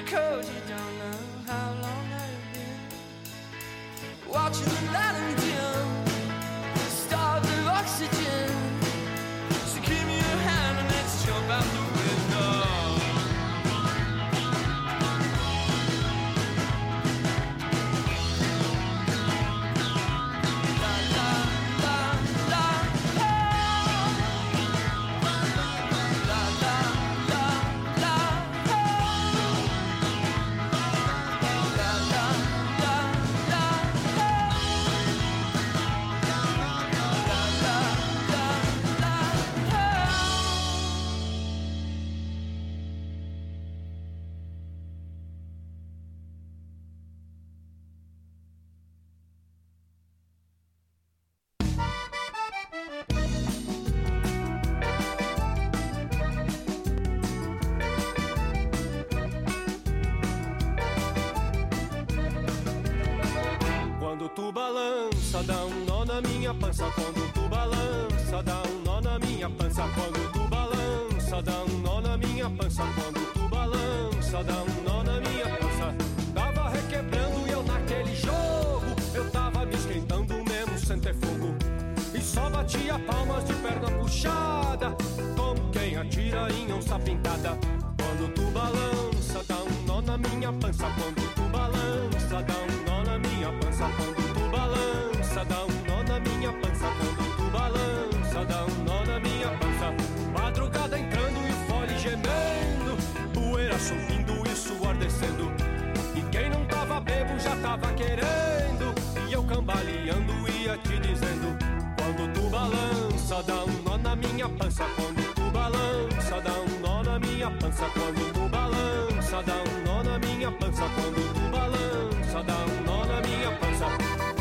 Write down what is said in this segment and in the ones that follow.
'cause you don't know how long I've been watching the light and dim, stars of oxygen. So give me your hand and let's jump out the window. Quando tu balança, dá um nó na minha pança. Quando tu balança, dá um nó na minha pança. Quando tu balança, dá um nó na minha pança. Quando tu balança, dá um nó na minha pança. Tava requebrando e eu naquele jogo, eu tava me esquentando mesmo sem ter fogo. E só batia palmas de perna puxada, como quem atira em onça pintada. Quando tu balança, dá um nó na minha pança. Quando tu balança, dá um nó na minha pança. Quando tu balança, dá um nó na minha pança. Quando tu balança, dá um nó na minha pança. Madrugada entrando e fole gemendo, poeira subindo e suor descendo. E quem não tava bebo já tava querendo, e eu cambaleando ia te dizendo. Quando tu balança, dá um nó na minha pança. Quando tu balança, dá um nó na minha pança. Quando tu balança, dá um nó na minha pança. Quando tu balança, dá um nó na minha pança.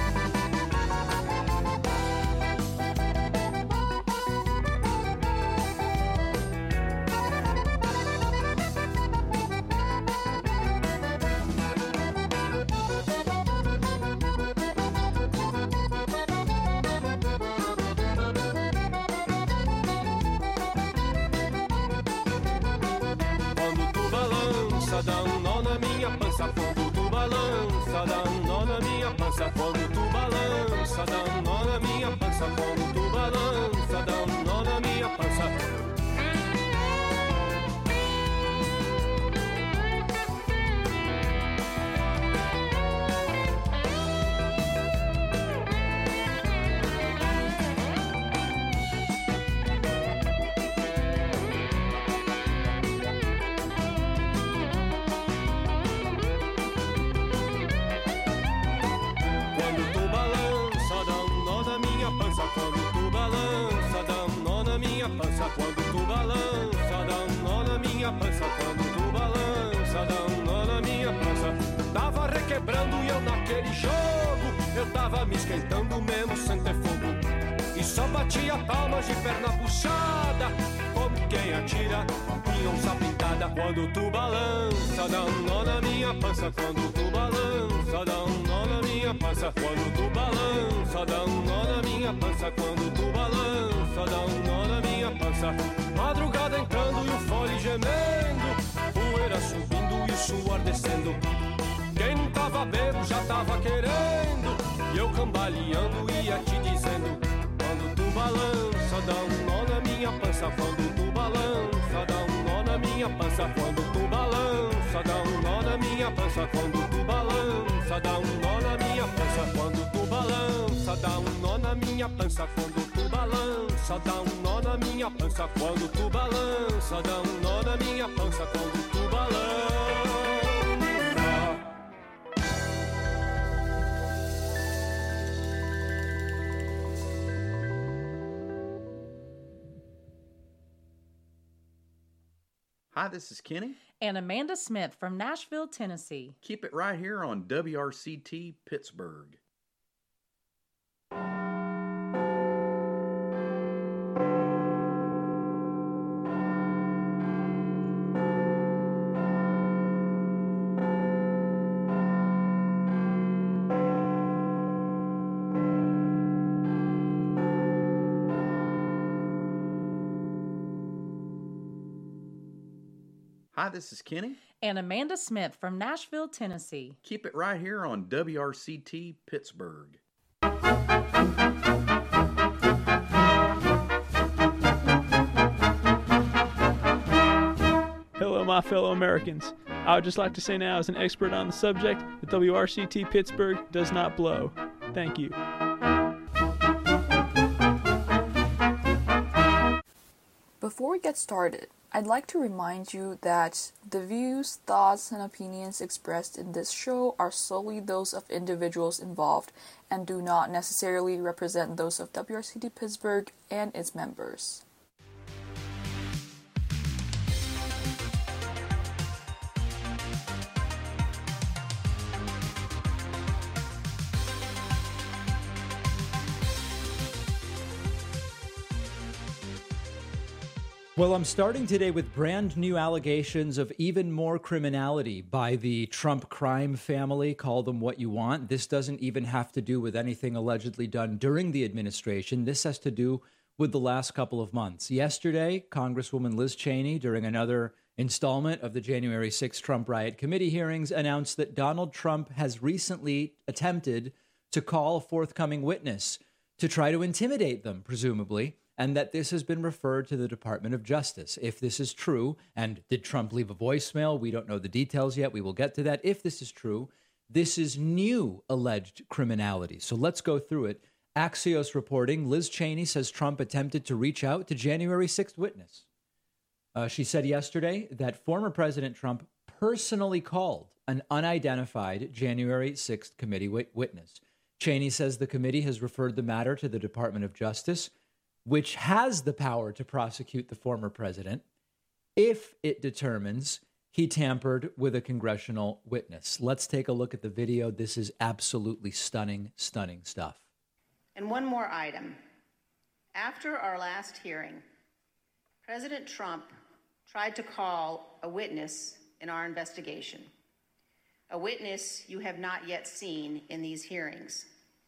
Dá um nó na minha pança. Quando tu balança, dá um nó na minha pança. Quando tu balança, dá um nó na minha pança. Quando tu balança, dá um nó na minha pança. Quando tu balança, dá um nó na minha pança. Quando tu balança, dá um nó na minha pança. Quando tu balança, dá um nó na minha pança. Tava requebrando e eu naquele jogo, eu tava me esquentando mesmo sem ter fogo. E só batia palmas de perna puxada, como quem atira em onça pintada. Quando tu balança, dá um nó na minha pança. Quando tu balança, dá um nó na minha pança. Quando tu balança, dá um nó na minha pança. Quando tu balança, dá um nó na minha pança. Madrugada entrando e o fole gemendo, poeira subindo e o suor descendo. Quem não tava bebo já tava querendo, e eu cambaleando ia te dizendo. Quando tu balança, dá um nó na minha pança. Quando tu balança, dá um nó na minha pança. Quando tu balança, dá um nó na minha pança. Quando tu balança, dá um nó na minha pança. Quando tu balança, dá um nó na minha pança. Quando tu balança, dá um nó na minha pança. Quando tu balança, dá um nó na minha pança. Quando tu balança. Hi, this is Kenny. And Amanda Smith from Nashville, Tennessee. Keep it right here on WRCT Pittsburgh. Hi, this is Kenny. And Amanda Smith from Nashville, Tennessee. Keep it right here on WRCT Pittsburgh. Hello, my fellow Americans. I would just like to say now, as an expert on the subject, that WRCT Pittsburgh does not blow. Thank you. Before we get started, I'd like to remind you that the views, thoughts, and opinions expressed in this show are solely those of individuals involved and do not necessarily represent those of WRCT Pittsburgh and its members. Well, I'm starting today with brand new allegations of even more criminality by the Trump crime family. Call them what you want. This doesn't even have to do with anything allegedly done during the administration. This has to do with the last couple of months. Yesterday, Congresswoman Liz Cheney, during another installment of the January 6th Trump riot committee hearings, announced that Donald Trump has recently attempted to call a forthcoming witness to try to intimidate them, presumably, and that this has been referred to the Department of Justice. If this is true, and did Trump leave a voicemail? We don't know the details yet. We will get to that. If this is true, this is new alleged criminality. So let's go through it. Axios reporting, Liz Cheney says Trump attempted to reach out to January 6th witness. She said yesterday that former President Trump personally called an unidentified January 6th committee witness. Cheney says the committee has referred the matter to the Department of Justice, which has the power to prosecute the former president if it determines he tampered with a congressional witness. Let's take a look at the video. This is absolutely stunning, stunning stuff. And one more item. After our last hearing, President Trump tried to call a witness in our investigation, a witness you have not yet seen in these hearings.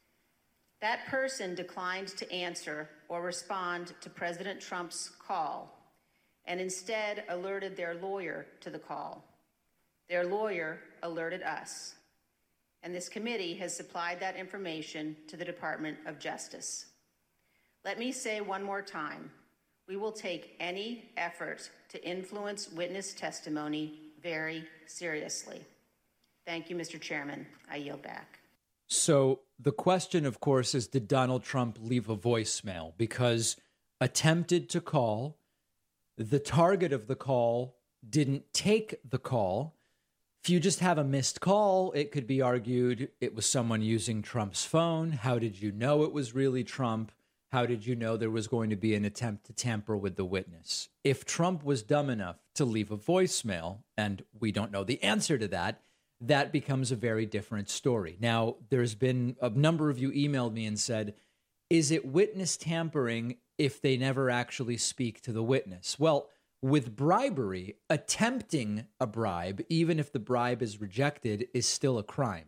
That person declined to answer or respond to President Trump's call and instead alerted their lawyer to the call. Their lawyer alerted us, and this committee has supplied that information to the Department of Justice. Let me say one more time, we will take any effort to influence witness testimony very seriously. Thank you, Mr. Chairman. I yield back. So the question, of course, is did Donald Trump leave a voicemail? Because attempted to call, the target of the call didn't take the call. If you just have a missed call, it could be argued it was someone using Trump's phone. How did you know it was really Trump? How did you know there was going to be an attempt to tamper with the witness? If Trump was dumb enough to leave a voicemail, and we don't know the answer to that, that becomes a very different story. Now, there's been a number of you emailed me and said, is it witness tampering if they never actually speak to the witness? Well, with bribery, attempting a bribe, even if the bribe is rejected, is still a crime.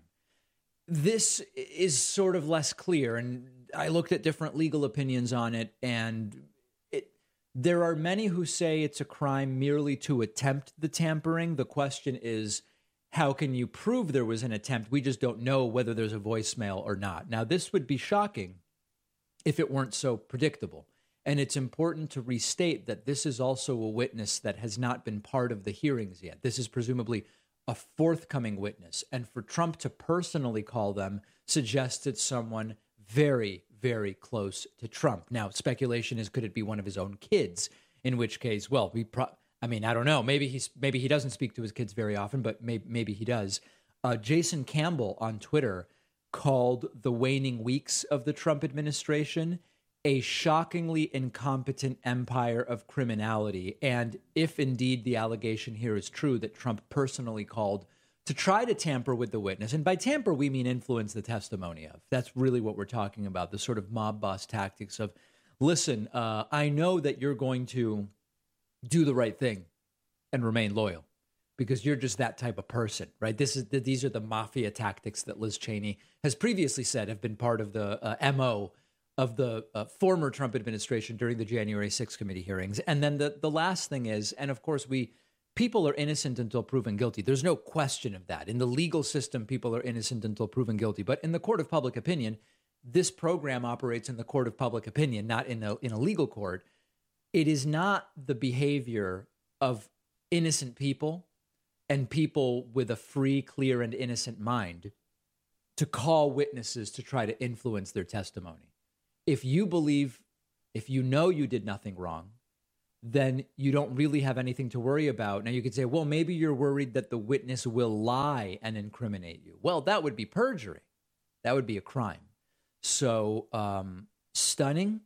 This is sort of less clear, and I looked at different legal opinions on it, and there are many who say it's a crime merely to attempt the tampering. The question is, how can you prove there was an attempt? We just don't know whether there's a voicemail or not. Now, this would be shocking if it weren't so predictable. And it's important to restate that this is also a witness that has not been part of the hearings yet. This is presumably a forthcoming witness. And for Trump to personally call them suggested someone very, very close to Trump. Now, speculation is, could it be one of his own kids? In which case, well, I don't know. Maybe he doesn't speak to his kids very often, but maybe he does. Jason Campbell on Twitter called the waning weeks of the Trump administration a shockingly incompetent empire of criminality. And if indeed the allegation here is true that Trump personally called to try to tamper with the witness, and by tamper we mean influence the testimony of. That's really what we're talking about, the sort of mob boss tactics of, listen, I know that you're going to do the right thing and remain loyal because you're just that type of person, right? These are the mafia tactics that Liz Cheney has previously said have been part of the MO of the former Trump administration during the January 6th committee hearings. And then the last thing is, and of course we people are innocent until proven guilty. There's no question of that. In the legal system, people are innocent until proven guilty. But in the court of public opinion, this program operates in the court of public opinion, not in a legal court. It is not the behavior of innocent people and people with a free, clear, and innocent mind to call witnesses to try to influence their testimony. If you know you did nothing wrong, then you don't really have anything to worry about. Now, you could say, well, maybe you're worried that the witness will lie and incriminate you. Well, that would be perjury. That would be a crime. So stunning,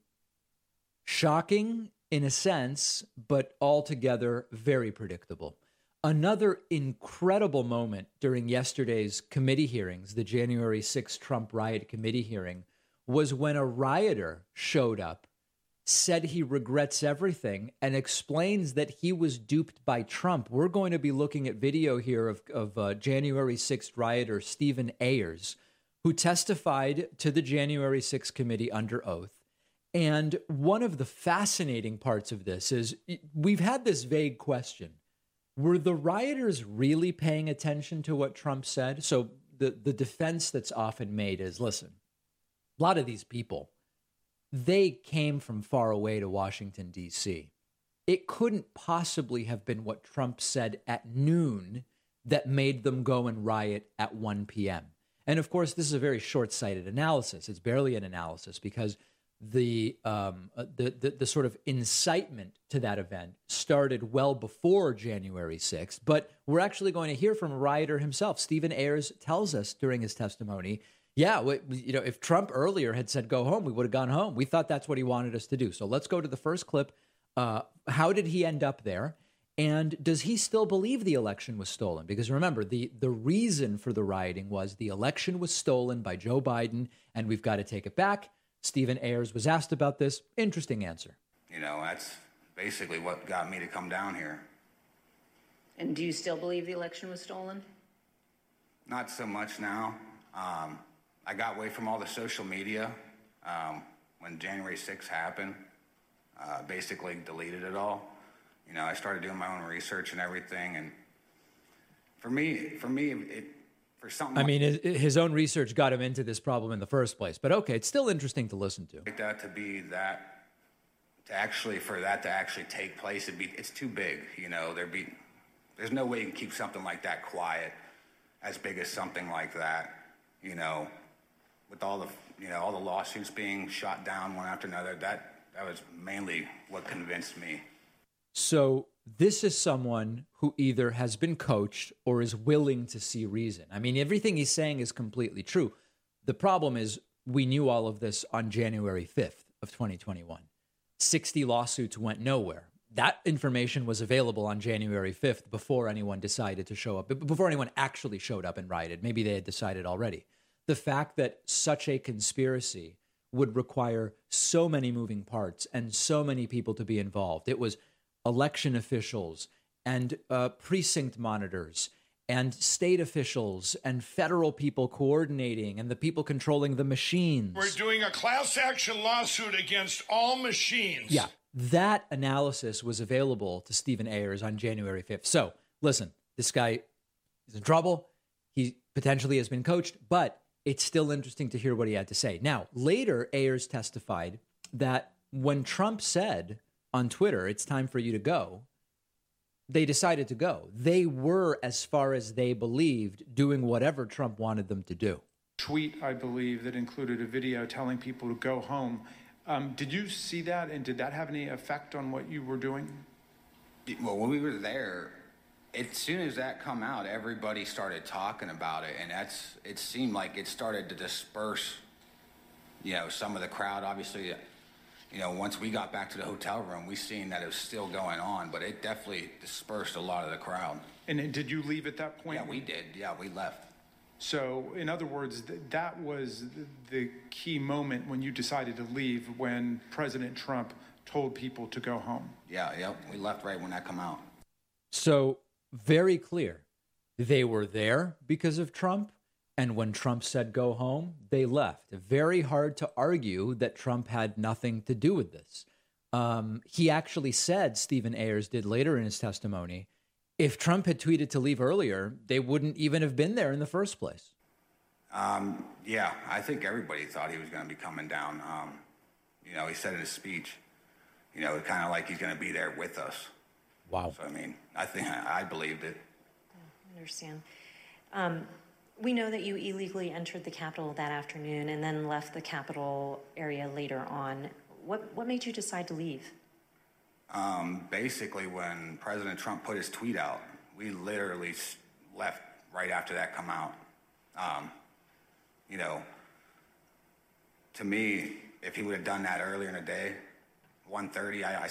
shocking in a sense, but altogether very predictable. Another incredible moment during yesterday's committee hearings, the January 6th Trump riot committee hearing, was when a rioter showed up, said he regrets everything, and explains that he was duped by Trump. We're going to be looking at video here of January 6th rioter Stephen Ayers, who testified to the January 6th committee under oath. And one of the fascinating parts of this is we've had this vague question. Were the rioters really paying attention to what Trump said? So the defense that's often made is, listen, a lot of these people, they came from far away to Washington, D.C. It couldn't possibly have been what Trump said at noon that made them go and riot at 1 p.m. And of course, this is a very short-sighted analysis. It's barely an analysis because the sort of incitement to that event started well before January 6th. But we're actually going to hear from a rioter himself. Stephen Ayers tells us during his testimony, if Trump earlier had said go home, we would have gone home. We thought that's what he wanted us to do. So let's go to the first clip. How did he end up there? And does he still believe the election was stolen? Because remember, the reason for the rioting was the election was stolen by Joe Biden, and we've got to take it back. Stephen Ayers was asked about this. Interesting answer. That's basically what got me to come down here. And do you still believe the election was stolen? Not so much now. I got away from all the social media when January 6th happened. Basically deleted it all. I started doing my own research and everything. And for me, for something his own research got him into this problem in the first place. But okay, it's still interesting to listen to. Like that for that to actually take place, it's too big. There's no way you can keep something like that quiet, as big as something like that. With all the lawsuits being shot down one after another, that was mainly what convinced me. So this is someone who either has been coached or is willing to see reason. Everything he's saying is completely true. The problem is we knew all of this on January 5th of 2021. 60 lawsuits went nowhere. That information was available on January 5th before anyone decided to show up, before anyone actually showed up and rioted. Maybe they had decided already. The fact that such a conspiracy would require so many moving parts and so many people to be involved. It was election officials and precinct monitors and state officials and federal people coordinating and the people controlling the machines. We're doing a class action lawsuit against all machines. Yeah, that analysis was available to Stephen Ayers on January 5th. So listen, this guy is in trouble. He potentially has been coached, but it's still interesting to hear what he had to say. Now, later, Ayers testified that when Trump said on Twitter, it's time for you to go, they decided to go. They were, as far as they believed, doing whatever Trump wanted them to do. Tweet, I believe, that included a video telling people to go home. Did you see that, and did that have any effect on what you were doing? Well, when we were there, as soon as that come out, everybody started talking about it, and it seemed like it started to disperse, some of the crowd. Obviously, once we got back to the hotel room, we seen that it was still going on, but it definitely dispersed a lot of the crowd. And did you leave at that point? Yeah, we did. Yeah, we left. So, in other words, that was the key moment when you decided to leave, when President Trump told people to go home. Yeah, we left right when that come out. So, very clear. They were there because of Trump, and when Trump said go home, they left. Very hard to argue that Trump had nothing to do with this. He actually said, Stephen Ayers did later in his testimony, If Trump had tweeted to leave earlier, they wouldn't even have been there in the first place. Yeah, I think everybody thought he was going to be coming down. He said in his speech, kind of like he's going to be there with us. Wow. So, I think I believed it. I understand. We know that you illegally entered the Capitol that afternoon and then left the Capitol area later on. What made you decide to leave? Basically, when President Trump put his tweet out, we literally left right after that come out. To me, if he would have done that earlier in the day, 1:30,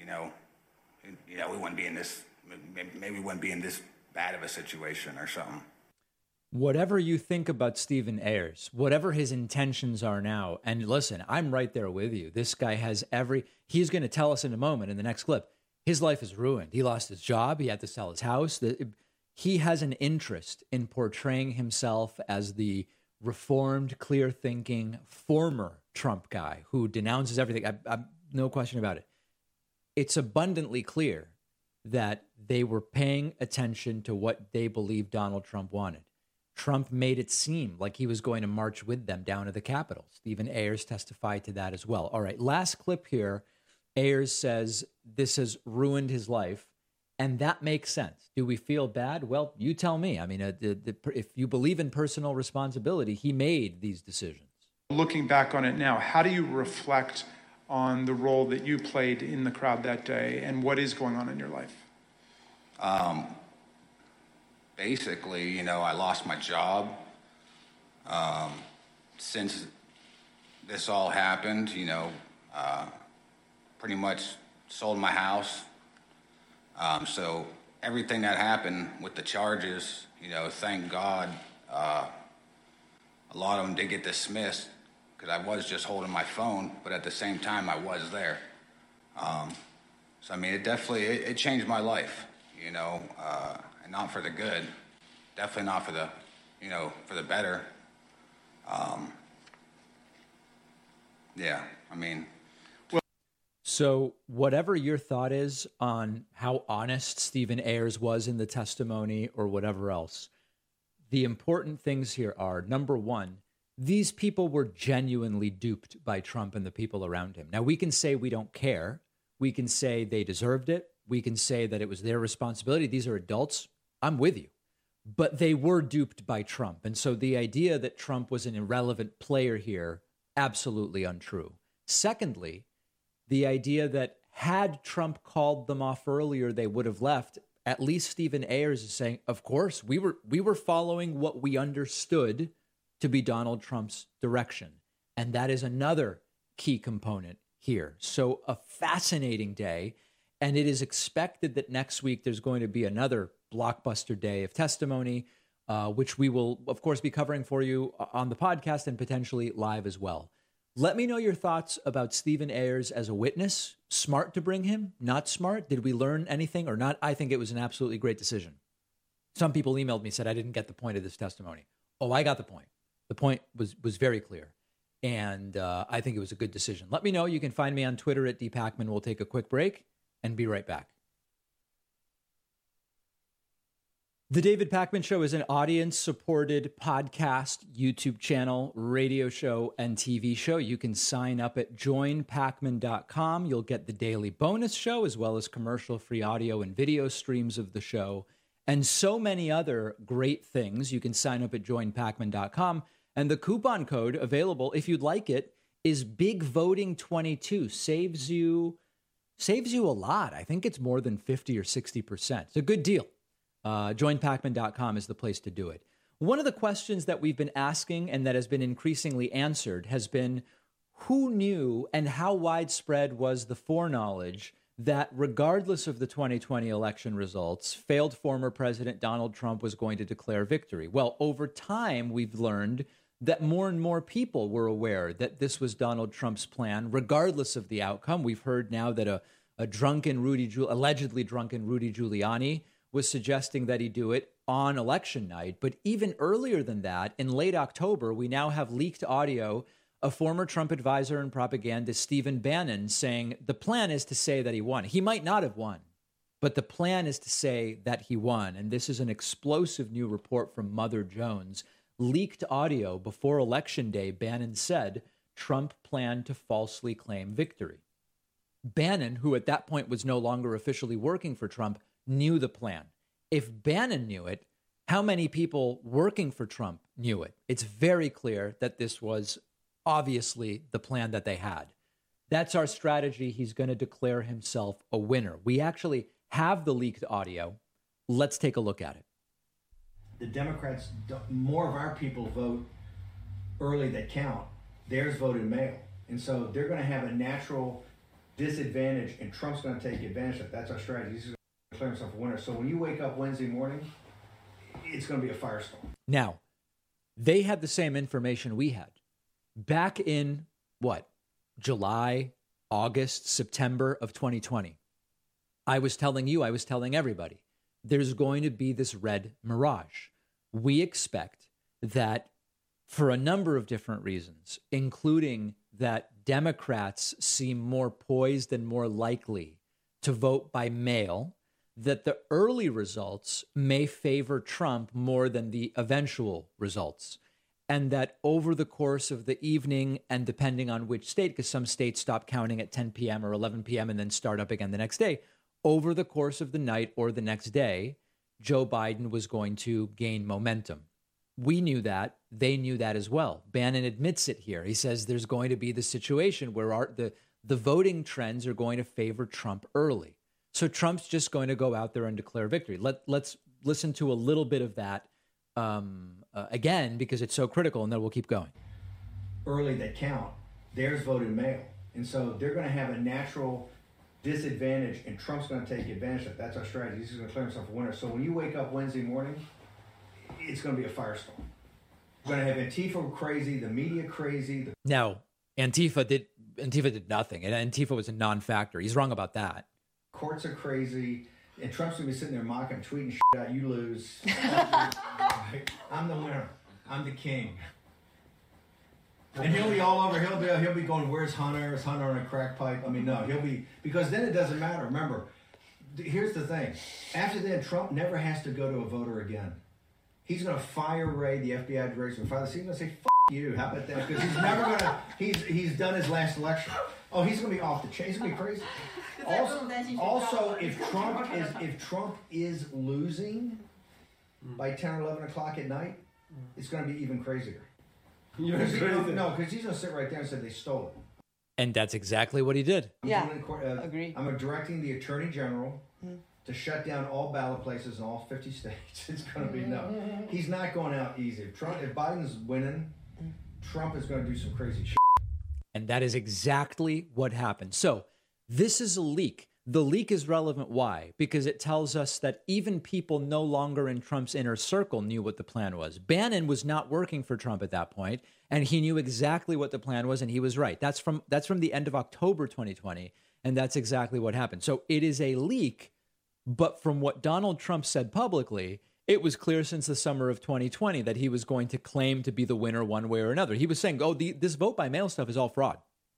we wouldn't be in this. Maybe we wouldn't be in this bad of a situation or something. Whatever you think about Stephen Ayers, whatever his intentions are now, and listen, I'm right there with you. This guy has he's going to tell us in a moment in the next clip, his life is ruined. He lost his job. He had to sell his house. He has an interest in portraying himself as the reformed, clear-thinking, former Trump guy who denounces everything. No question about it. It's abundantly clear that they were paying attention to what they believed Donald Trump wanted. Trump made it seem like he was going to march with them down to the Capitol. Stephen Ayers testified to that as well. All right, last clip here. Ayers says this has ruined his life, and that makes sense. Do we feel bad? Well, you tell me. If you believe in personal responsibility, he made these decisions. Looking back on it now, how do you reflect on the role that you played in the crowd that day and what is going on in your life? Basically, I lost my job. Since this all happened, pretty much sold my house. So everything that happened with the charges, thank God, a lot of them did get dismissed because I was just holding my phone, but at the same time I was there. It definitely, it changed my life, and not for the good, definitely not for the, for the better. So whatever your thought is on how honest Stephen Ayers was in the testimony or whatever else, the important things here are, number one, these people were genuinely duped by Trump and the people around him. Now, we can say we don't care. We can say they deserved it. We can say that it was their responsibility. These are adults. I'm with you. But they were duped by Trump. And so the idea that Trump was an irrelevant player here, absolutely untrue. Secondly, the idea that had Trump called them off earlier, they would have left. At least Stephen Ayers is saying, of course, we were following what we understood to be Donald Trump's direction. And that is another key component here. So a fascinating day. And it is expected that next week there's going to be another blockbuster day of testimony, which we will, of course, be covering for you on the podcast and potentially live as well. Let me know your thoughts about Stephen Ayers as a witness. Smart to bring him? Not smart? Did we learn anything or not? I think it was an absolutely great decision. Some people emailed me, said I didn't get the point of this testimony. Oh, I got the point. The point was very clear. And I think it was a good decision. Let me know. You can find me on Twitter at @dpacman. We'll take a quick break and be right back. The David Pakman Show is an audience-supported podcast, YouTube channel, radio show, and TV show. You can sign up at joinpakman.com. You'll get the daily bonus show as well as commercial-free audio and video streams of the show and so many other great things. You can sign up at joinpakman.com. And the coupon code available, if you'd like it, is BigVoting22. Saves you a lot. I think it's more than 50 or 60%. It's a good deal. Joinpakman.com is the place to do it. One of the questions that we've been asking and that has been increasingly answered has been, who knew and how widespread was the foreknowledge that regardless of the 2020 election results, failed former President Donald Trump was going to declare victory? Well, over time, we've learned that more and more people were aware that this was Donald Trump's plan, regardless of the outcome. We've heard now that a allegedly drunken Rudy Giuliani was suggesting that he do it on election night. But even earlier than that, in late October, we now have leaked audio of former Trump advisor and propagandist Stephen Bannon saying the plan is to say that he won. He might not have won. But the plan is to say that he won. And this is an explosive new report from Mother Jones. Leaked audio before Election Day, Bannon said Trump planned to falsely claim victory. Bannon, who at that point was no longer officially working for Trump, knew the plan. If Bannon knew it, how many people working for Trump knew it? It's very clear that this was obviously the plan that they had. That's our strategy. He's going to declare himself a winner. We actually have the leaked audio. Let's take a look at it. The Democrats, more of our people vote early that count. Theirs voted mail. And so they're going to have a natural disadvantage, and Trump's going to take advantage of it. That's our strategy. He's going to declare himself a winner. So when you wake up Wednesday morning, it's going to be a firestorm. Now, they had the same information we had. Back in, July, August, September of 2020, I was telling everybody, there's going to be this red mirage. We expect that for a number of different reasons, including that Democrats seem more poised and more likely to vote by mail, that the early results may favor Trump more than the eventual results. And that over the course of the evening, and depending on which state, because some states stop counting at 10 p.m. or 11 p.m. and then start up again the next day, over the course of the night or the next day, Joe Biden was going to gain momentum. We knew that. They knew that as well. Bannon admits it here. He says there's going to be the situation where the voting trends are going to favor Trump early. So Trump's just going to go out there and declare victory. Let's listen to a little bit of that again, because it's so critical, and then we'll keep going. Early that count, theirs voted mail. And so they're going to have a natural disadvantage, and Trump's going to take advantage of it. That's our strategy. He's going to declare himself a winner. So when you wake up Wednesday morning, it's going to be a firestorm. We're going to have Antifa crazy, the media crazy. Now, Antifa did nothing, and Antifa was a non-factor. He's wrong about that. Courts are crazy, and Trump's going to be sitting there mocking, tweeting shit out, you lose. I'm the winner. I'm the king. And he'll be all over. He'll be going, where's Hunter? Is Hunter on a crack pipe? I mean, no, he'll be, because then it doesn't matter. Remember, here's the thing. After that, Trump never has to go to a voter again. He's going to fire Wray, the FBI director, and fire the He's going to say, "F you." How about that? Because he's never going to. He's done his last election. Oh, he's going to be off the chain. He's going to be crazy. Also, if Trump is losing by 10 or 11 o'clock at night, it's going to be even crazier. Because he's going to sit right there and say they stole it. And that's exactly what he did. Agree. I'm directing the Attorney General to shut down all ballot places in all 50 states. It's going to be no. He's not going out easy. If Biden's winning, Trump is going to do some crazy shit. And that is exactly what happened. So this is a leak. The leak is relevant. Why? Because it tells us that even people no longer in Trump's inner circle knew what the plan was. Bannon was not working for Trump at that point, and he knew exactly what the plan was, and he was right. That's from the end of October 2020, and that's exactly what happened. So it is a leak, but from what Donald Trump said publicly, it was clear since the summer of 2020 that he was going to claim to be the winner one way or another. He was saying, this vote by mail stuff is all fraud.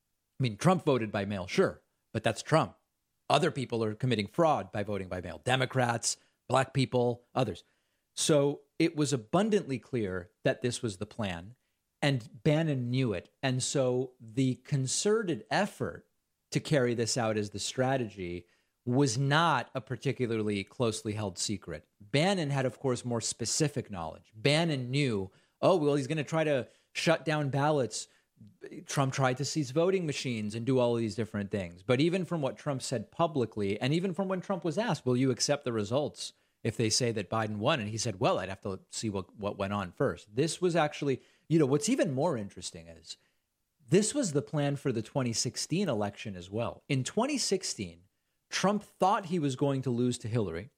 I mean, Trump voted by mail, sure, but that's Trump. Other people are committing fraud by voting by mail. Democrats, black people, others. So it was abundantly clear that this was the plan, and Bannon knew it. And so the concerted effort to carry this out as the strategy was not a particularly closely held secret. Bannon had, of course, more specific knowledge. Bannon knew, he's going to try to shut down ballots. Trump tried to seize voting machines and do all of these different things. But even from what Trump said publicly, and even from when Trump was asked, will you accept the results if they say that Biden won? And he said, well, I'd have to see what went on first. This was actually, what's even more interesting is this was the plan for the 2016 election as well. In 2016, Trump thought he was going to lose to Hillary,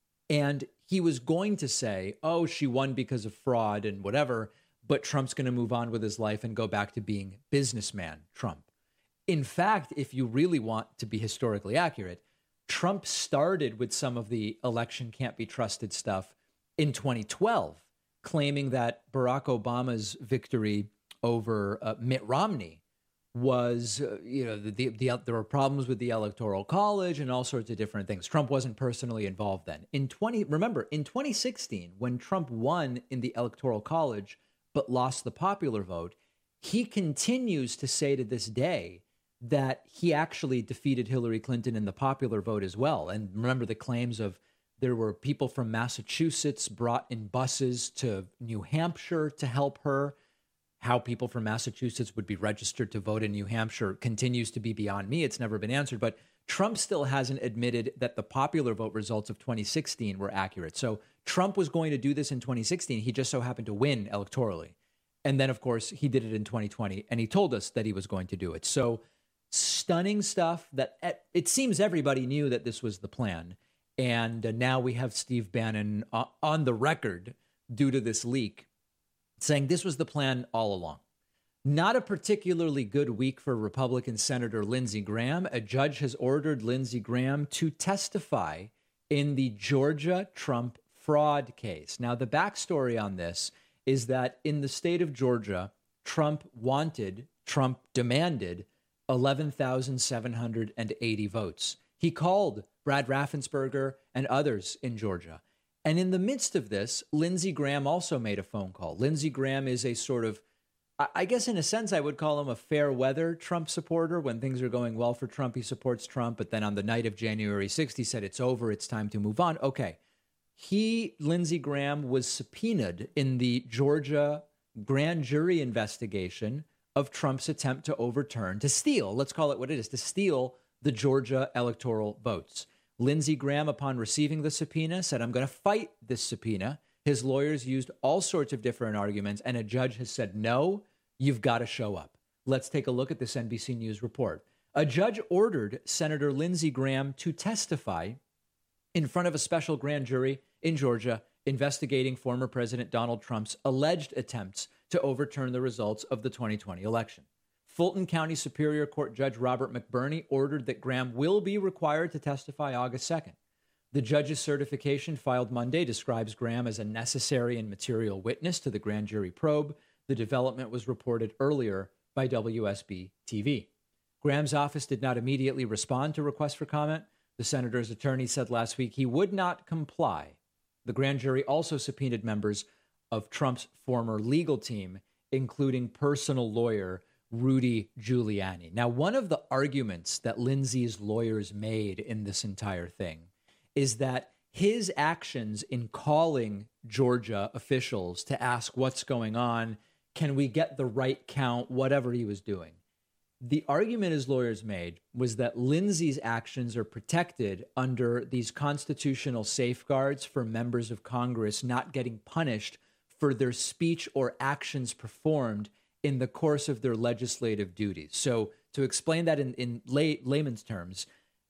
and he was going to say, she won because of fraud and whatever, but Trump's going to move on with his life and go back to being businessman Trump. In fact, if you really want to be historically accurate, Trump started with some of the election can't be trusted stuff in 2012, claiming that Barack Obama's victory over Mitt Romney was, there were problems with the Electoral College and all sorts of different things. Trump wasn't personally involved then. In 2016, when Trump won in the Electoral College but lost the popular vote, he continues to say to this day that he actually defeated Hillary Clinton in the popular vote as well. And remember the claims of there were people from Massachusetts brought in buses to New Hampshire to help her. How people from Massachusetts would be registered to vote in New Hampshire continues to be beyond me. It's never been answered. But Trump still hasn't admitted that the popular vote results of 2016 were accurate. So Trump was going to do this in 2016. He just so happened to win electorally. And then, of course, he did it in 2020, and he told us that he was going to do it. So stunning stuff that it seems everybody knew that this was the plan. And now we have Steve Bannon on the record due to this leak saying this was the plan all along. Not a particularly good week for Republican Senator Lindsey Graham. A judge has ordered Lindsey Graham to testify in the Georgia Trump fraud case. Now, the backstory on this is that in the state of Georgia, Trump demanded 11,780 votes. He called Brad Raffensperger and others in Georgia. And in the midst of this, Lindsey Graham also made a phone call. Lindsey Graham is a sort of, I guess in a sense, I would call him a fair weather Trump supporter. When things are going well for Trump, he supports Trump. But then on the night of January 6th, he said, it's over. It's time to move on. Okay. Lindsey Graham, was subpoenaed in the Georgia grand jury investigation of Trump's attempt to steal, let's call it what it is, to steal the Georgia electoral votes. Lindsey Graham, upon receiving the subpoena, said, I'm going to fight this subpoena. His lawyers used all sorts of different arguments, and a judge has said, no, you've got to show up. Let's take a look at this NBC News report. A judge ordered Senator Lindsey Graham to testify in front of a special grand jury in Georgia investigating former President Donald Trump's alleged attempts to overturn the results of the 2020 election. Fulton County Superior Court Judge Robert McBurney ordered that Graham will be required to testify August 2nd. The judge's certification filed Monday describes Graham as a necessary and material witness to the grand jury probe. The development was reported earlier by WSB TV. Graham's office did not immediately respond to requests for comment. The senator's attorney said last week he would not comply. The grand jury also subpoenaed members of Trump's former legal team, including personal lawyer Rudy Giuliani. Now, one of the arguments that Lindsey's lawyers made in this entire thing is that his actions in calling Georgia officials to ask what's going on, can we get the right count, whatever he was doing. The argument his lawyers made was that Lindsey's actions are protected under these constitutional safeguards for members of Congress not getting punished for their speech or actions performed in the course of their legislative duties. So to explain that in layman's terms,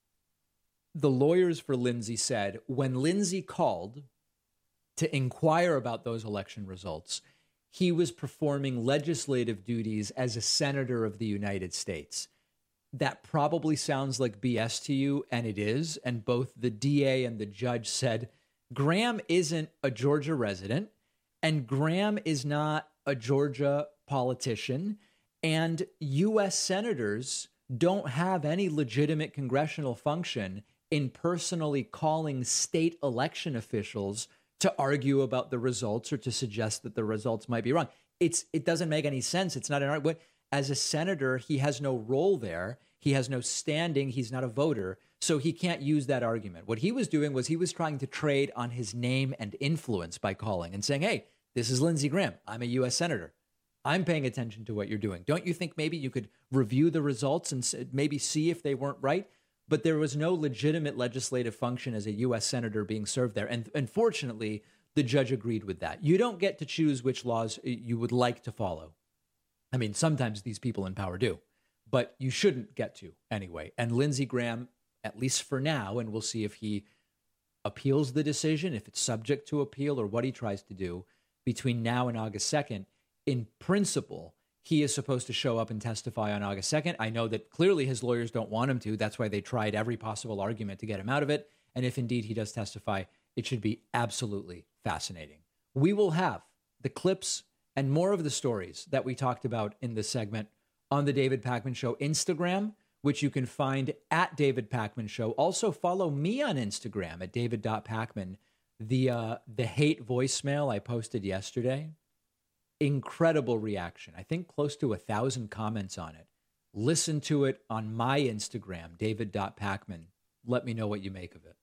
the lawyers for Lindsey said when Lindsey called to inquire about those election results, he was performing legislative duties as a senator of the United States. That probably sounds like BS to you, and it is. And both the DA and the judge said, Graham isn't a Georgia resident, and Graham is not a Georgia politician, and U.S. senators don't have any legitimate congressional function in personally calling state election officials to argue about the results or to suggest that the results might be wrong. It doesn't make any sense. It's not an argument. As a senator, he has no role there. He has no standing. He's not a voter. So he can't use that argument. What he was doing was he was trying to trade on his name and influence by calling and saying, hey, this is Lindsey Graham. I'm a U.S. senator. I'm paying attention to what you're doing. Don't you think maybe you could review the results and maybe see if they weren't right? But there was no legitimate legislative function as a U.S. senator being served there. And unfortunately, the judge agreed with that. You don't get to choose which laws you would like to follow. I mean, sometimes these people in power do, but you shouldn't get to anyway. And Lindsey Graham, at least for now, and we'll see if he appeals the decision, if it's subject to appeal or what he tries to do between now and August 2nd, in principle, he is supposed to show up and testify on August 2nd. I know that clearly his lawyers don't want him to. That's why they tried every possible argument to get him out of it. And if indeed he does testify, it should be absolutely fascinating. We will have the clips and more of the stories that we talked about in this segment on the David Pakman Show Instagram, which you can find at David Pakman Show. Also follow me on Instagram at david.pakman. The hate voicemail I posted yesterday, incredible reaction. I think close to 1,000 comments on it. Listen to it on my Instagram, david.pakman. Let me know what you make of it.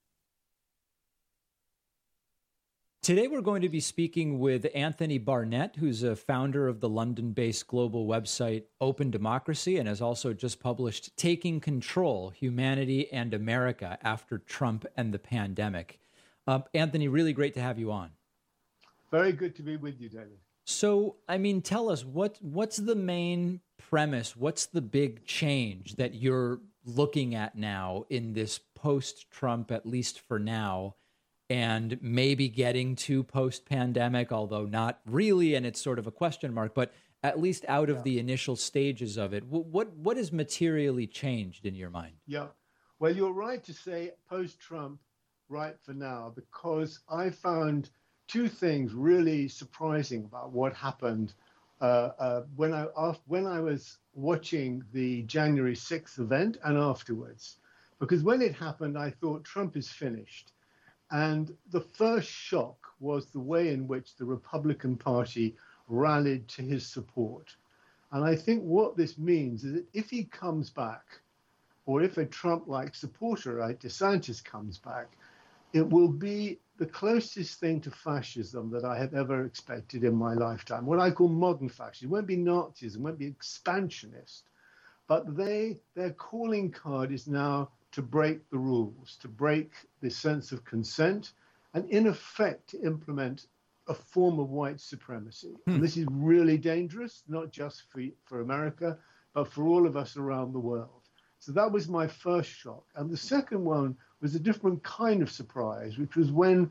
Today we're going to be speaking with Anthony Barnett, who's a founder of the London-based global website Open Democracy and has also just published Taking Control, Humanity and America After Trump and the Pandemic. Anthony, really great to have you on. Very good to be with you, David. So, I mean, tell us, what's the main premise? What's the big change that you're looking at now in this post-Trump, at least for now, and maybe getting to post-pandemic, although not really, and it's sort of a question mark, but at least out of the initial stages of it, what has materially changed in your mind? Yeah, well, you're right to say post-Trump right for now, because I found two things really surprising about what happened when I was watching the January 6th event and afterwards. Because when it happened, I thought Trump is finished. And the first shock was the way in which the Republican Party rallied to his support. And I think what this means is that if he comes back, or if a Trump-like supporter like DeSantis comes back, it will be the closest thing to fascism that I have ever expected in my lifetime. What I call modern fascism. It won't be Nazism, it won't be expansionist, but their calling card is now to break the rules, to break the sense of consent, and in effect to implement a form of white supremacy. And this is really dangerous, not just for America, but for all of us around the world. So that was my first shock. And the second one was a different kind of surprise, which was when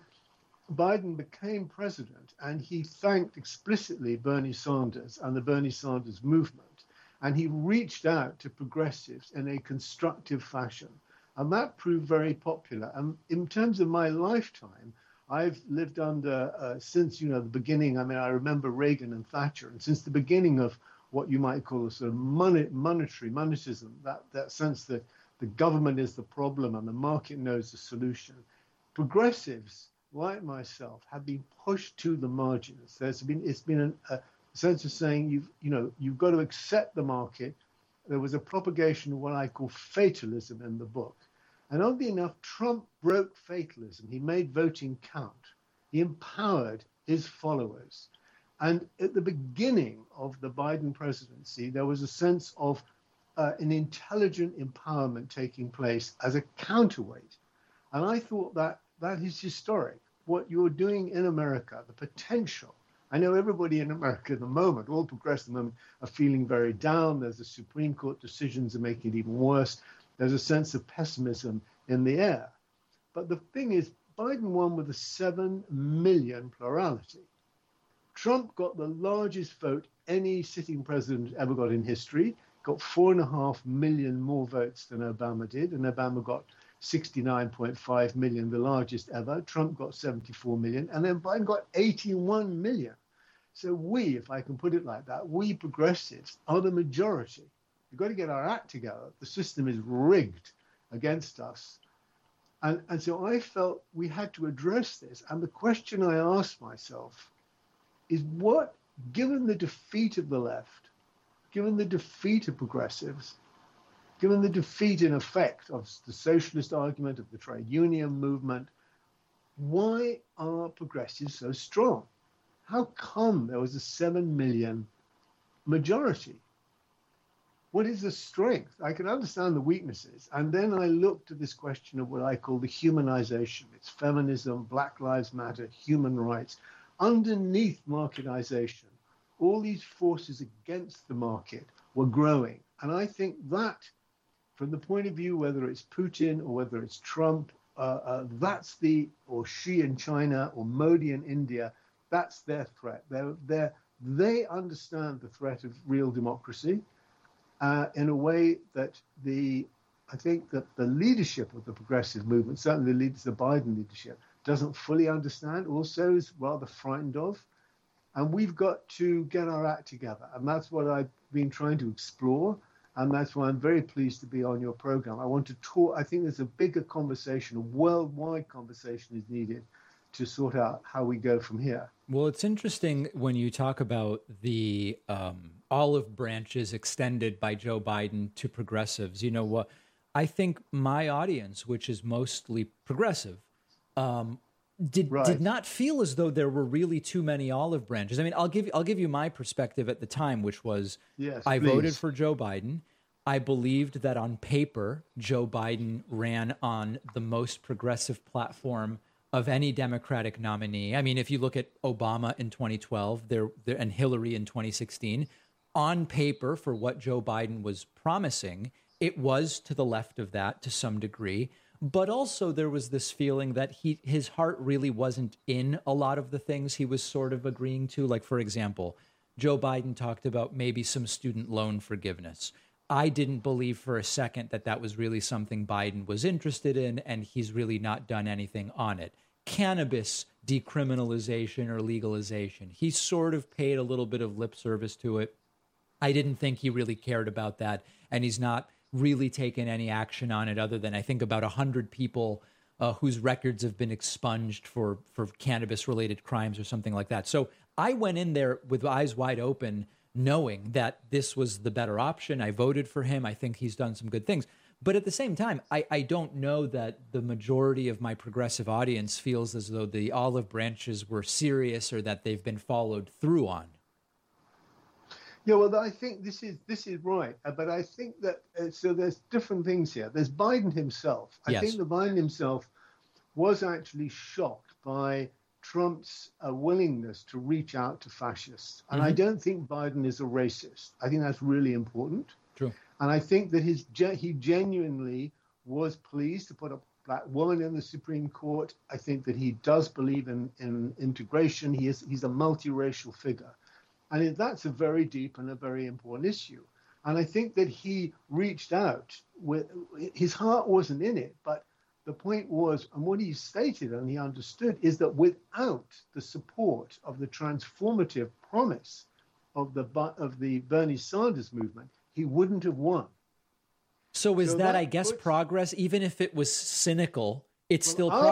Biden became president and he thanked explicitly Bernie Sanders and the Bernie Sanders movement. And he reached out to progressives in a constructive fashion. And that proved very popular. And in terms of my lifetime, I've lived under, since, the beginning, I remember Reagan and Thatcher, and since the beginning of what you might call a sort of monetism, that sense that the government is the problem and the market knows the solution. Progressives, like myself, have been pushed to the margins. It's been a sense of saying you've got to accept the market. There was a propagation of what I call fatalism in the book. And oddly enough, Trump broke fatalism. He made voting count. He empowered his followers. And at the beginning of the Biden presidency, there was a sense of an intelligent empowerment taking place as a counterweight. And I thought that is historic. What you're doing in America, the potential. I know everybody in America at the moment, all progressives are feeling very down. There's the Supreme Court decisions that make it even worse. There's a sense of pessimism in the air. But the thing is, Biden won with a 7 million plurality. Trump got the largest vote any sitting president ever got in history, got 4.5 million more votes than Obama did, and Obama got 69.5 million, the largest ever. Trump got 74 million, and then Biden got 81 million. So we, if I can put it like that, we progressives are the majority. We've got to get our act together. The system is rigged against us. And so I felt we had to address this. And the question I asked myself is what, given the defeat of the left, given the defeat of progressives, given the defeat in effect of the socialist argument, of the trade union movement, why are progressives so strong? How come there was a 7 million majority? What is the strength? I can understand the weaknesses. And then I looked at this question of what I call the humanization. It's feminism, Black Lives Matter, human rights. Underneath marketization, all these forces against the market were growing. And I think that, from the point of view, whether it's Putin or whether it's Trump, that's or Xi in China or Modi in India, that's their threat. They understand the threat of real democracy in a way that I think that the leadership of the progressive movement, certainly the Biden leadership, doesn't fully understand, also is rather frightened of. And we've got to get our act together. And that's what I've been trying to explore. And that's why I'm very pleased to be on your program. I want to talk. I think there's a bigger conversation, a worldwide conversation is needed to sort out how we go from here. Well, it's interesting when you talk about the olive branches extended by Joe Biden to progressives. You know what? I think my audience, which is mostly progressive, did not feel as though there were really too many olive branches. I mean, I'll give you my perspective at the time, which was I voted for Joe Biden. I believed that on paper, Joe Biden ran on the most progressive platform of any Democratic nominee. I mean, if you look at Obama in 2012 and Hillary in 2016, on paper for what Joe Biden was promising, it was to the left of that to some degree. But also there was this feeling that his heart really wasn't in a lot of the things he was sort of agreeing to. Like, for example, Joe Biden talked about maybe some student loan forgiveness. I didn't believe for a second that that was really something Biden was interested in, and he's really not done anything on it. Cannabis decriminalization or legalization, he sort of paid a little bit of lip service to it. I didn't think he really cared about that, and he's not really taken any action on it other than I think about 100 people whose records have been expunged for cannabis-related crimes or something like that. So I went in there with eyes wide open, knowing that this was the better option. I voted for him. I think he's done some good things. But at the same time, I don't know that the majority of my progressive audience feels as though the olive branches were serious or that they've been followed through on. Yeah, well, I think this is right, but I think that so there's different things here. There's Biden himself. I think that Biden himself was actually shocked by Trump's willingness to reach out to fascists, and I don't think Biden is a racist. I think that's really important. True. And I think that he genuinely was pleased to put a black woman in the Supreme Court. I think that he does believe in integration. He's a multiracial figure. And that's a very deep and a very important issue. And I think that he reached out with his heart wasn't in it, but the point was, and what he stated and he understood is that without the support of the transformative promise of the Bernie Sanders movement, he wouldn't have won. So is that I guess, progress, even if it was cynical, it's still progress?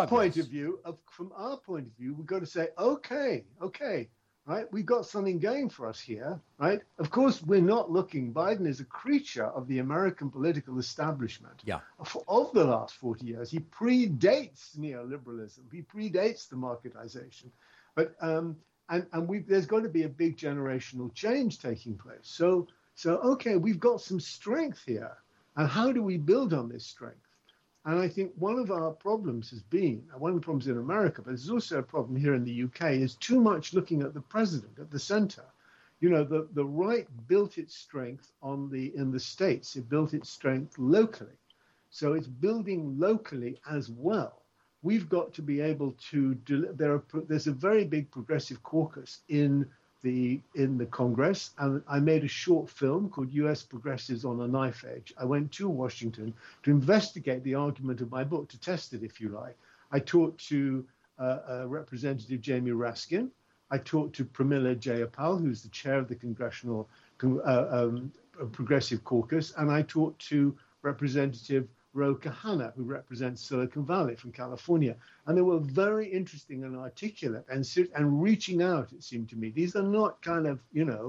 From our point of view, we've got to say, okay, right? We've got something going for us here, right? Of course, we're not looking. Biden is a creature of the American political establishment of the last 40 years. He predates neoliberalism. He predates the marketization. But there's going to be a big generational change taking place. So okay, we've got some strength here. And how do we build on this strength? And I think one of our problems has been, one of the problems in America, but there's also a problem here in the UK, is too much looking at the president, at the center. You know, the right built its strength in the States. It built its strength locally. So it's building locally as well. We've got to be able to, there's a very big progressive caucus in the Congress, and I made a short film called U.S. Progressives on a Knife Edge. I went to Washington to investigate the argument of my book, to test it, if you like. I talked to Representative Jamie Raskin. I talked to Pramila Jayapal, who's the chair of the Congressional Progressive Caucus, and I talked to Representative Ro Khanna, who represents Silicon Valley from California. And they were very interesting and articulate and reaching out, it seemed to me. These are not kind of,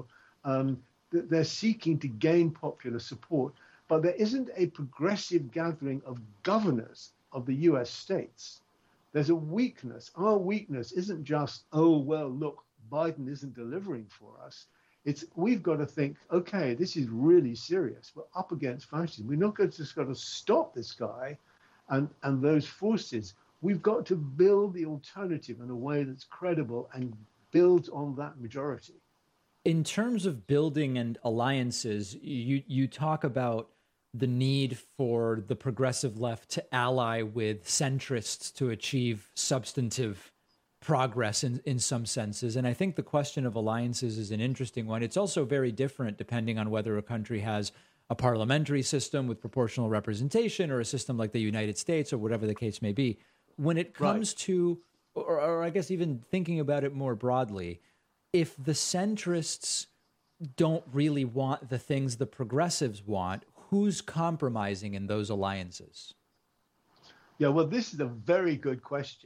they're seeking to gain popular support, but there isn't a progressive gathering of governors of the US states. There's a weakness. Our weakness isn't just, oh, well, look, Biden isn't delivering for us. We've got to think, okay, this is really serious. We're up against fascism. We're not just got to stop this guy and those forces. We've got to build the alternative in a way that's credible and build on that majority. In terms of building and alliances, you talk about the need for the progressive left to ally with centrists to achieve substantive progress in some senses. And I think the question of alliances is an interesting one. It's also very different depending on whether a country has a parliamentary system with proportional representation or a system like the United States or whatever the case may be. When it comes to, or I guess even thinking about it more broadly, if the centrists don't really want the things the progressives want, who's compromising in those alliances? Yeah, well, this is a very good question.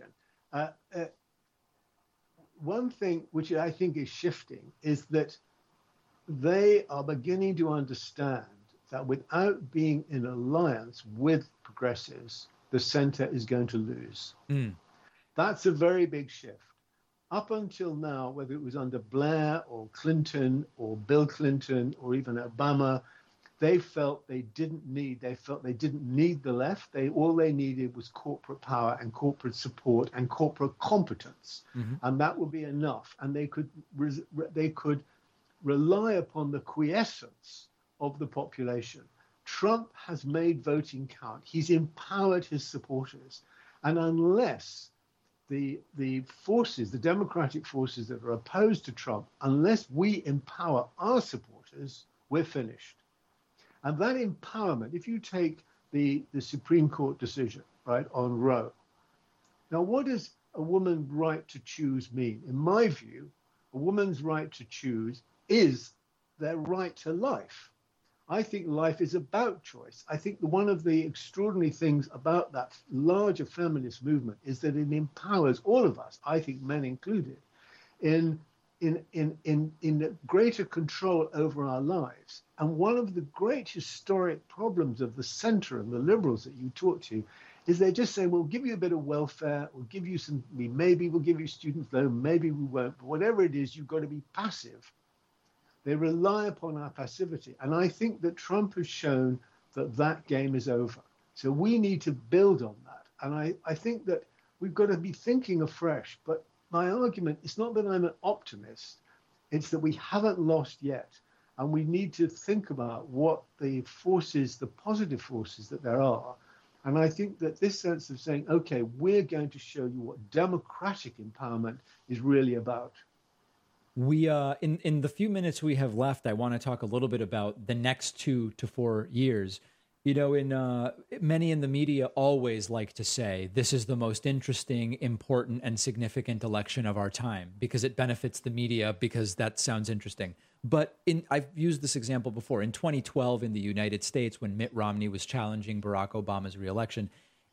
One thing which I think is shifting is that they are beginning to understand that without being in alliance with progressives, the center is going to lose. That's a very big shift. Up until now, whether it was under Blair or Clinton or Bill Clinton or even Obama, they felt they didn't need the left. All they needed was corporate power and corporate support and corporate competence. And that would be enough. And they could rely upon the quiescence of the population. Trump has made voting count. He's empowered his supporters. And unless the forces, the democratic forces that are opposed to Trump, unless we empower our supporters, we're finished. And that empowerment, if you take the Supreme Court decision, right, on Roe. Now, what does a woman's right to choose mean? In my view, a woman's right to choose is their right to life. I think life is about choice. I think one of the extraordinary things about that larger feminist movement is that it empowers all of us, I think men included, in greater control over our lives. And one of the great historic problems of the center and the liberals that you talk to is they just say, we'll give you a bit of welfare, we'll give you maybe we'll give you student loan, maybe we won't, but whatever it is, you've got to be passive. They rely upon our passivity. And I think that Trump has shown that that game is over. So we need to build on that. And I think that we've got to be thinking afresh. But my argument is not that I'm an optimist. It's that we haven't lost yet. And we need to think about what the forces, the positive forces that there are. And I think that this sense of saying, okay, we're going to show you what democratic empowerment is really about. We in the few minutes we have left, I want to talk a little bit about the next 2 to 4 years. You know, many in the media always like to say this is the most interesting, important, and significant election of our time because it benefits the media because that sounds interesting. But I've used this example before. In 2012 in the United States, when Mitt Romney was challenging Barack Obama's reelection,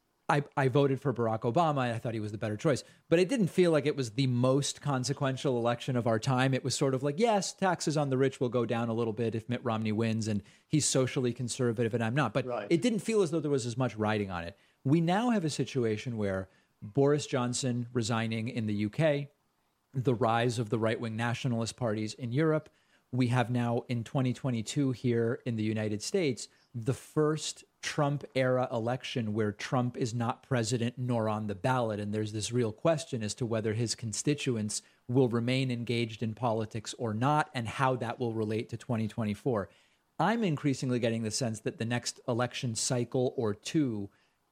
I voted for Barack Obama, and I thought he was the better choice. But it didn't feel like it was the most consequential election of our time. It was sort of like, yes, taxes on the rich will go down a little bit if Mitt Romney wins, and he's socially conservative, and I'm not. But It didn't feel as though there was as much riding on it. We now have a situation where Boris Johnson resigning in the UK, the rise of the right-wing nationalist parties in Europe. We have now in 2022 here in the United States, the first Trump-era election where Trump is not president nor on the ballot. And there's this real question as to whether his constituents will remain engaged in politics or not, and how that will relate to 2024. I'm increasingly getting the sense that the next election cycle or two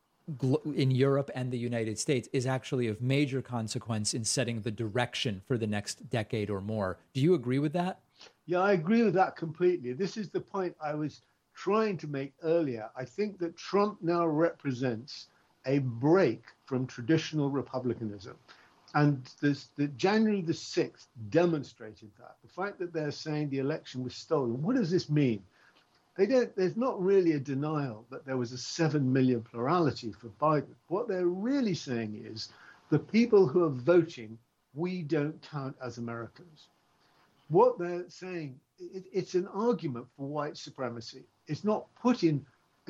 in Europe and the United States is actually of major consequence in setting the direction for the next decade or more. Do you agree with that? Yeah, I agree with that completely. This is the point I was trying to make earlier. I think that Trump now represents a break from traditional republicanism. And the January the 6th demonstrated that. The fact that they're saying the election was stolen, what does this mean? There's not really a denial that there was a 7 million plurality for Biden. What they're really saying is the people who are voting, we don't count as Americans. What they're saying, it's an argument for white supremacy. It's not put in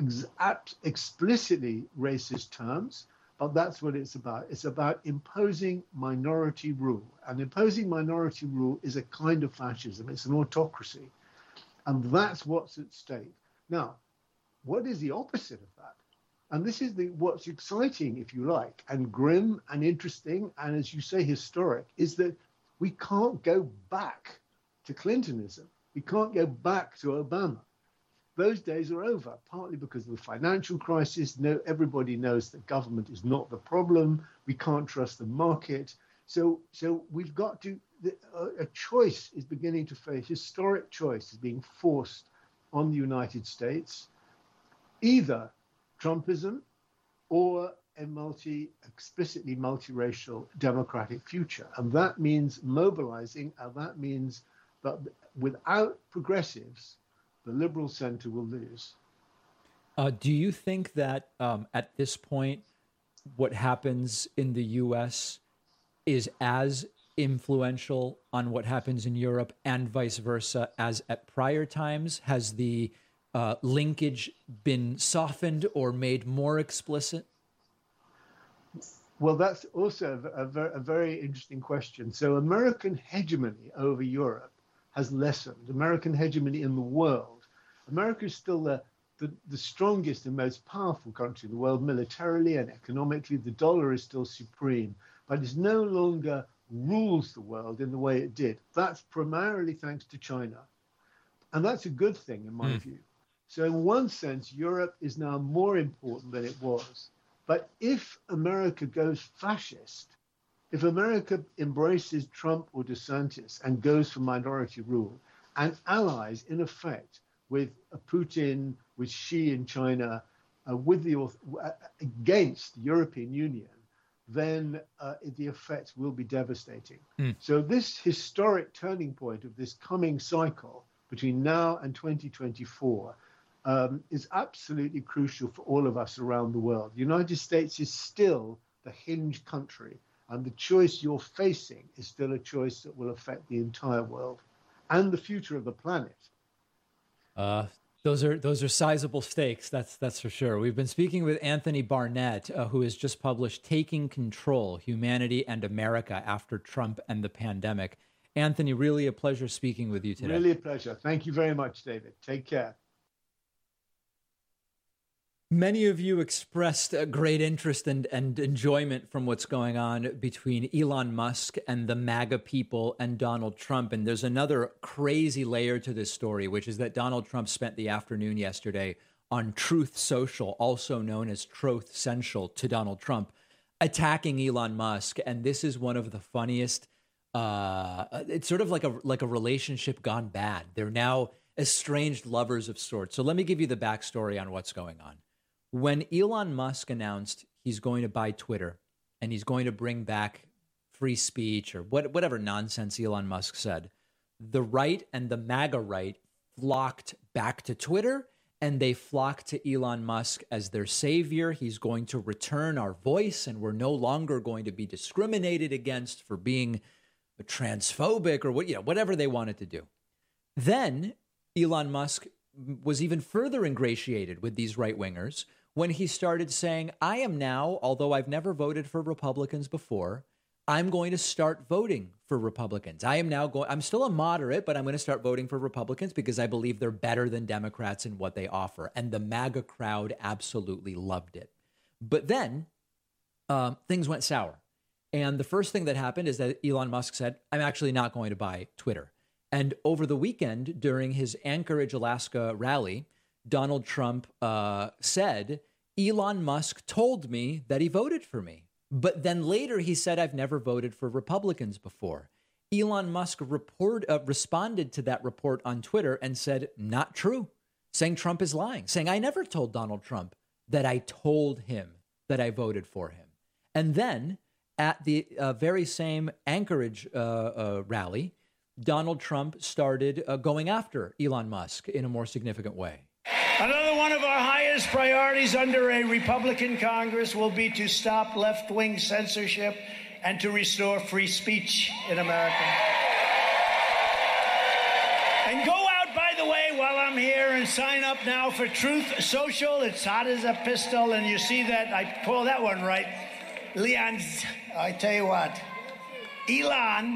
explicitly racist terms, but that's what it's about. It's about imposing minority rule. And imposing minority rule is a kind of fascism. It's an autocracy. And that's what's at stake. Now, what is the opposite of that? And this is what's exciting, if you like, and grim and interesting, and as you say, historic, is that we can't go back to Clintonism. We can't go back to Obama. Those days are over, partly because of the financial crisis. Everybody knows that government is not the problem. We can't trust the market. So we've got to, a choice is beginning to face, historic choice is being forced on the United States, either Trumpism or a explicitly multiracial democratic future. And that means mobilizing, and that means But without progressives, the liberal center will lose. Do you think that at this point, what happens in the U.S. is as influential on what happens in Europe and vice versa as at prior times? Has the linkage been softened or made more explicit? Well, that's also a very interesting question. So American hegemony over Europe has lessened. American hegemony in the world. America is still the strongest and most powerful country in the world militarily and economically. The dollar is still supreme, but it no longer rules the world in the way it did. That's primarily thanks to China. And that's a good thing in my view. So in one sense, Europe is now more important than it was. But if America goes fascist, if America embraces Trump or DeSantis and goes for minority rule and allies, in effect, with Putin, with Xi in China, against the European Union, then the effects will be devastating. So this historic turning point of this coming cycle between now and 2024 is absolutely crucial for all of us around the world. The United States is still the hinge country, and the choice you're facing is still a choice that will affect the entire world and the future of the planet. Those are sizable stakes. That's for sure. We've been speaking with Anthony Barnett, who has just published "Taking Control: Humanity and America After Trump and the Pandemic." Anthony, really a pleasure speaking with you today. Really a pleasure. Thank you very much, David. Take care. Many of you expressed a great interest and enjoyment from what's going on between Elon Musk and the MAGA people and Donald Trump. And there's another crazy layer to this story, which is that Donald Trump spent the afternoon yesterday on Truth Social, also known as Truth Central to Donald Trump, attacking Elon Musk. And this is one of the funniest. It's sort of like a relationship gone bad. They're now estranged lovers of sorts. So let me give you the backstory on what's going on. When Elon Musk announced he's going to buy Twitter and he's going to bring back free speech or whatever nonsense Elon Musk said, the right and the MAGA right flocked back to Twitter and they flocked to Elon Musk as their savior. He's going to return our voice and we're no longer going to be discriminated against for being transphobic or whatever they wanted to do. Then Elon Musk was even further ingratiated with these right-wingers when he started saying, I am now, although I've never voted for Republicans before, I'm going to start voting for Republicans. I'm still a moderate, but I'm going to start voting for Republicans because I believe they're better than Democrats in what they offer. And the MAGA crowd absolutely loved it. But then things went sour. And the first thing that happened is that Elon Musk said, I'm actually not going to buy Twitter. And over the weekend, during his Anchorage, Alaska rally, Donald Trump said, Elon Musk told me that he voted for me. But then later he said, I've never voted for Republicans before. Elon Musk responded to that report on Twitter and said, not true, saying Trump is lying, saying I never told Donald Trump that I told him that I voted for him. And then at the very same Anchorage rally, Donald Trump started going after Elon Musk in a more significant way. Another one of our highest priorities under a Republican Congress will be to stop left-wing censorship and to restore free speech in America. And go out, by the way, while I'm here and sign up now for Truth Social. It's hot as a pistol, and you see that. I call that one right. Leon's, I tell you what, Elon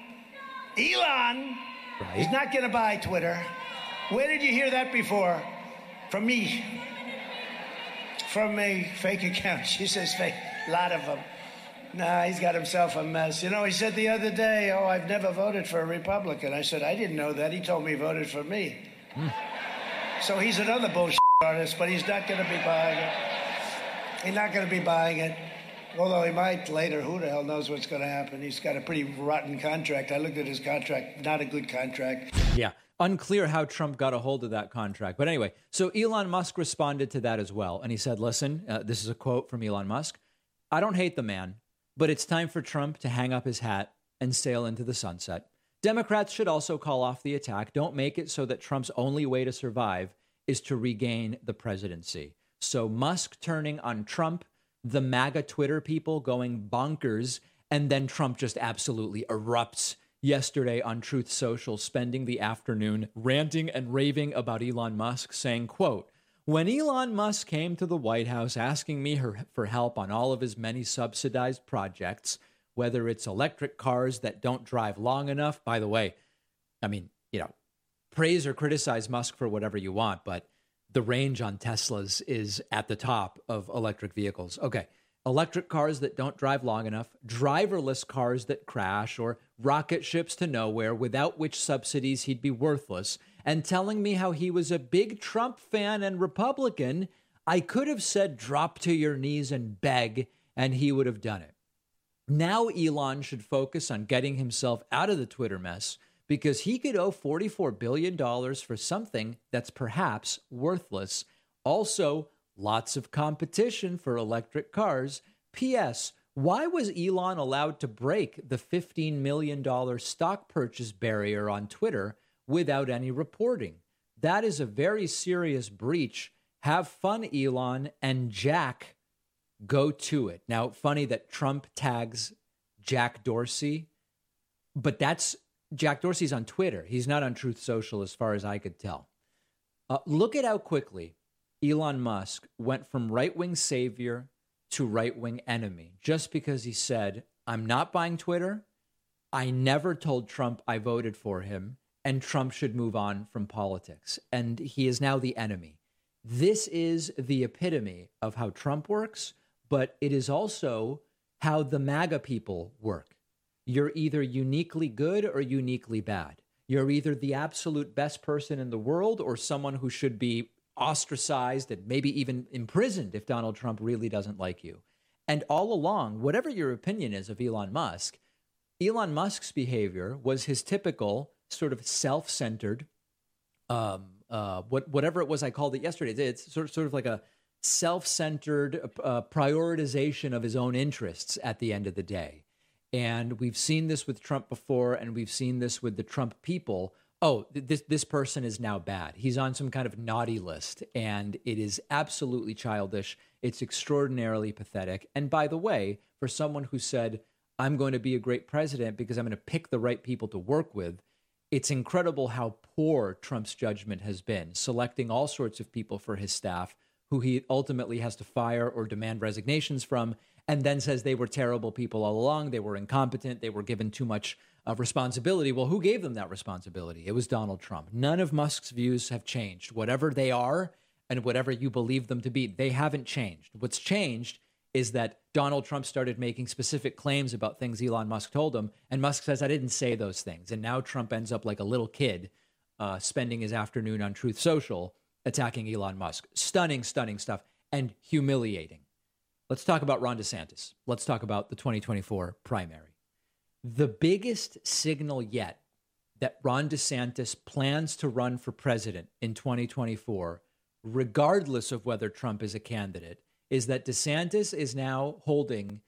is not going to buy Twitter. Where did you hear that before? From me. From a fake account. She says fake. A lot of them. Nah, he's got himself a mess. You know, he said the other day, I've never voted for a Republican. I said, I didn't know that. He told me he voted for me. So he's another bullshit artist, but he's not going to be buying it. He's not going to be buying it. Although he might later. Who the hell knows what's going to happen? He's got a pretty rotten contract. I looked at his contract. Not a good contract. Yeah. Unclear how Trump got a hold of that contract. But anyway, so Elon Musk responded to that as well. And he said, listen, this is a quote from Elon Musk. I don't hate the man, but it's time for Trump to hang up his hat and sail into the sunset. Democrats should also call off the attack. Don't make it so that Trump's only way to survive is to regain the presidency. So Musk turning on Trump, the MAGA Twitter people going bonkers, and then Trump just absolutely erupts yesterday on Truth Social, spending the afternoon ranting and raving about Elon Musk, saying, quote, when Elon Musk came to the White House asking me for help on all of his many subsidized projects, whether it's electric cars that don't drive long enough. By the way, I mean, praise or criticize Musk for whatever you want, but the range on Teslas is at the top of electric vehicles. Okay, electric cars that don't drive long enough, driverless cars that crash, or rocket ships to nowhere without which subsidies he'd be worthless, and telling me how he was a big Trump fan and Republican. I could have said drop to your knees and beg, and he would have done it. Now Elon should focus on getting himself out of the Twitter mess, because he could owe $44 billion for something that's perhaps worthless. Also, lots of competition for electric cars. P.S. Why was Elon allowed to break the $15 million stock purchase barrier on Twitter without any reporting? That is a very serious breach. Have fun, Elon, and Jack, go to it. Now, funny that Trump tags Jack Dorsey, but Jack Dorsey's on Twitter. He's not on Truth Social as far as I could tell. Look at how quickly Elon Musk went from right-wing savior to right-wing enemy just because he said, I'm not buying Twitter. I never told Trump I voted for him, and Trump should move on from politics. And he is now the enemy. This is the epitome of how Trump works, but it is also how the MAGA people work. You're either uniquely good or uniquely bad. You're either the absolute best person in the world or someone who should be ostracized and maybe even imprisoned if Donald Trump really doesn't like you. And all along, whatever your opinion is of Elon Musk's behavior was his typical sort of self-centered, whatever it was I called it yesterday. It's sort of like a self-centered prioritization of his own interests at the end of the day. And we've seen this with Trump before, and we've seen this with the Trump people. Oh, this person is now bad. He's on some kind of naughty list, and it is absolutely childish. It's extraordinarily pathetic. And by the way, for someone who said, I'm going to be a great president because I'm going to pick the right people to work with, it's incredible how poor Trump's judgment has been, selecting all sorts of people for his staff who he ultimately has to fire or demand resignations from, and then says they were terrible people all along. They were incompetent. They were given too much responsibility. Well, who gave them that responsibility? It was Donald Trump. None of Musk's views have changed. Whatever they are and whatever you believe them to be, they haven't changed. What's changed is that Donald Trump started making specific claims about things Elon Musk told him, and Musk says, I didn't say those things. And now Trump ends up like a little kid spending his afternoon on Truth Social attacking Elon Musk. Stunning, stunning stuff, and humiliating. Let's talk about Ron DeSantis. Let's talk about the 2024 primary. The biggest signal yet that Ron DeSantis plans to run for president in 2024, regardless of whether Trump is a candidate, is that DeSantis is now holding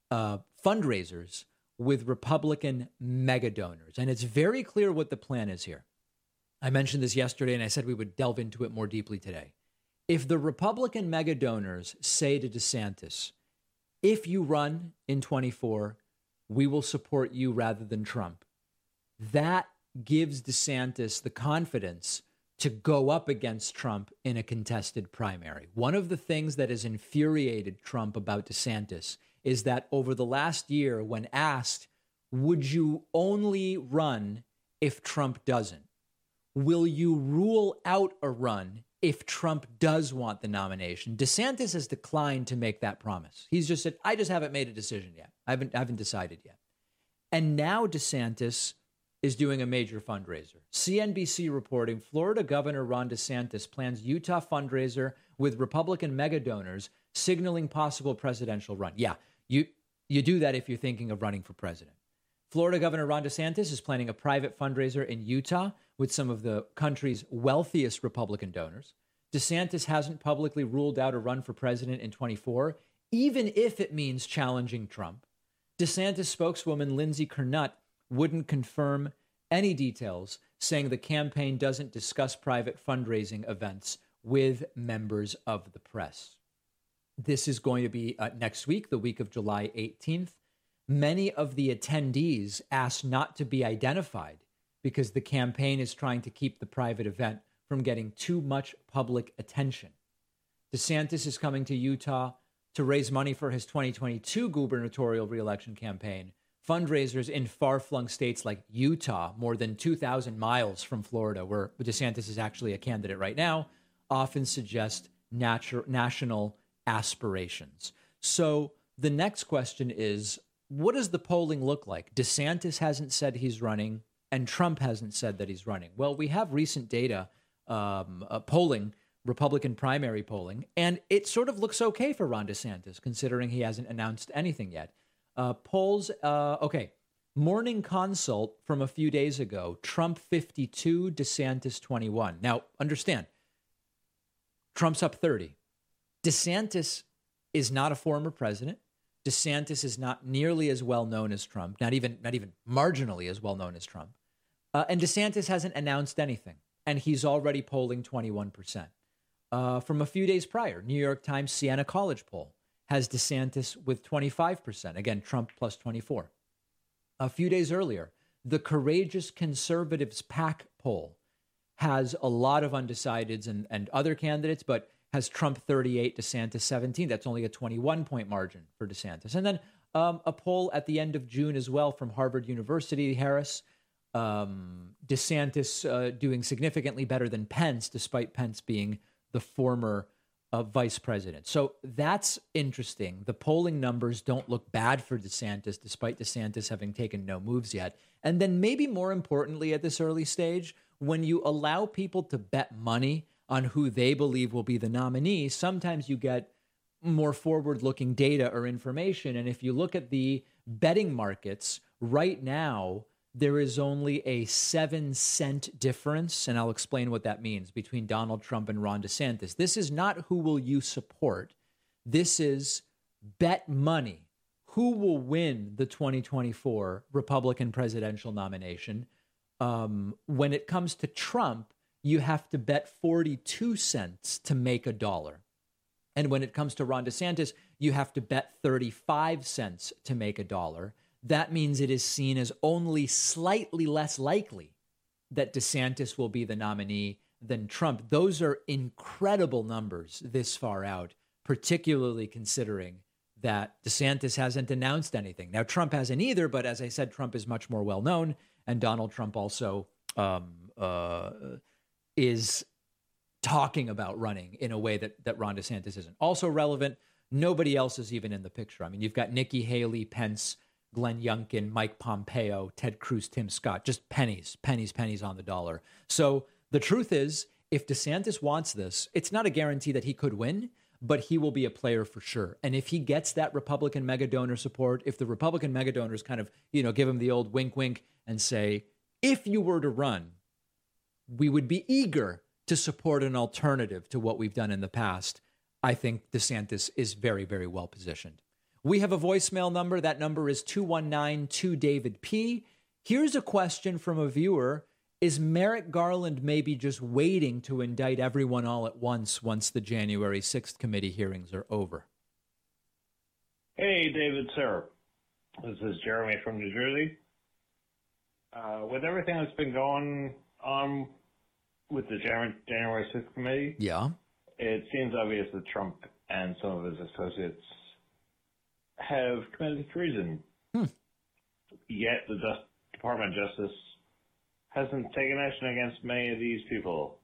fundraisers with Republican mega donors. And it's very clear what the plan is here. I mentioned this yesterday, and I said we would delve into it more deeply today. If the Republican mega donors say to DeSantis, if you run in 24, we will support you rather than Trump, that gives DeSantis the confidence to go up against Trump in a contested primary. One of the things that has infuriated Trump about DeSantis is that over the last year, when asked, would you only run if Trump doesn't? Will you rule out a run if Trump does want the nomination? DeSantis has declined to make that promise. He's just said, I just haven't made a decision yet. I haven't decided yet. And now DeSantis is doing a major fundraiser. CNBC reporting Florida Governor Ron DeSantis plans Utah fundraiser with Republican mega donors, signaling possible presidential run. Yeah, you do that if you're thinking of running for president. Florida Governor Ron DeSantis is planning a private fundraiser in Utah with some of the country's wealthiest Republican donors. DeSantis hasn't publicly ruled out a run for president in 24, even if it means challenging Trump. DeSantis spokeswoman Lindsey Kernott wouldn't confirm any details, saying the campaign doesn't discuss private fundraising events with members of the press. This is going to be next week, the week of July 18th. Many of the attendees asked not to be identified because the campaign is trying to keep the private event from getting too much public attention. DeSantis is coming to Utah to raise money for his 2022 gubernatorial reelection campaign. Fundraisers in far-flung states like Utah, more than 2,000 miles from Florida, where DeSantis is actually a candidate right now, often suggest national aspirations. So the next question is, what does the polling look like? DeSantis hasn't said he's running, and Trump hasn't said that he's running. Well, we have recent data polling, Republican primary polling, and it sort of looks okay for Ron DeSantis, considering he hasn't announced anything yet. Morning Consult from a few days ago, Trump 52, DeSantis 21. Now, understand, Trump's up 30. DeSantis is not a former president. DeSantis is not nearly as well known as Trump, not even marginally as well known as Trump. And DeSantis hasn't announced anything, and he's already polling 21%. From a few days prior, New York Times Siena College poll has DeSantis with 25%. Again, Trump plus 24. A few days earlier, the Courageous Conservatives PAC poll has a lot of undecideds and other candidates, but has Trump 38, DeSantis 17. That's only a 21-point margin for DeSantis. And then a poll at the end of June as well from Harvard University, Harris, DeSantis doing significantly better than Pence, despite Pence being the former vice president. So that's interesting. The polling numbers don't look bad for DeSantis, despite DeSantis having taken no moves yet. And then maybe more importantly at this early stage, when you allow people to bet money on who they believe will be the nominee, sometimes you get more forward-looking data or information. And if you look at the betting markets right now, there is only a 7-cent difference, and I'll explain what that means, between Donald Trump and Ron DeSantis. This is not who will you support. This is bet money. Who will win the 2024 Republican presidential nomination? When it comes to Trump, you have to bet 42 cents to make $1. And when it comes to Ron DeSantis, you have to bet 35 cents to make $1. That means it is seen as only slightly less likely that DeSantis will be the nominee than Trump. Those are incredible numbers this far out, particularly considering that DeSantis hasn't announced anything. Now, Trump hasn't either, but as I said, Trump is much more well-known, and Donald Trump also is talking about running in a way that Ron DeSantis isn't. Also relevant, nobody else is even in the picture. I mean, you've got Nikki Haley, Pence, Glenn Youngkin, Mike Pompeo, Ted Cruz, Tim Scott, just pennies on the dollar. So the truth is, if DeSantis wants this, it's not a guarantee that he could win, but he will be a player for sure. And if he gets that Republican mega donor support, if the Republican mega donors kind of, give him the old wink, wink and say, if you were to run, we would be eager to support an alternative to what we've done in the past, I think DeSantis is very, very well positioned. We have a voicemail number. That number is 219-2-DAVID-P. Here's a question from a viewer. Is Merrick Garland maybe just waiting to indict everyone all at once the January 6th committee hearings are over? Hey, David, sir. This is Jeremy from New Jersey. With everything that's been going on with the January 6th committee, it seems obvious that Trump and some of his associates have committed treason. Yet the Department of Justice hasn't taken action against many of these people.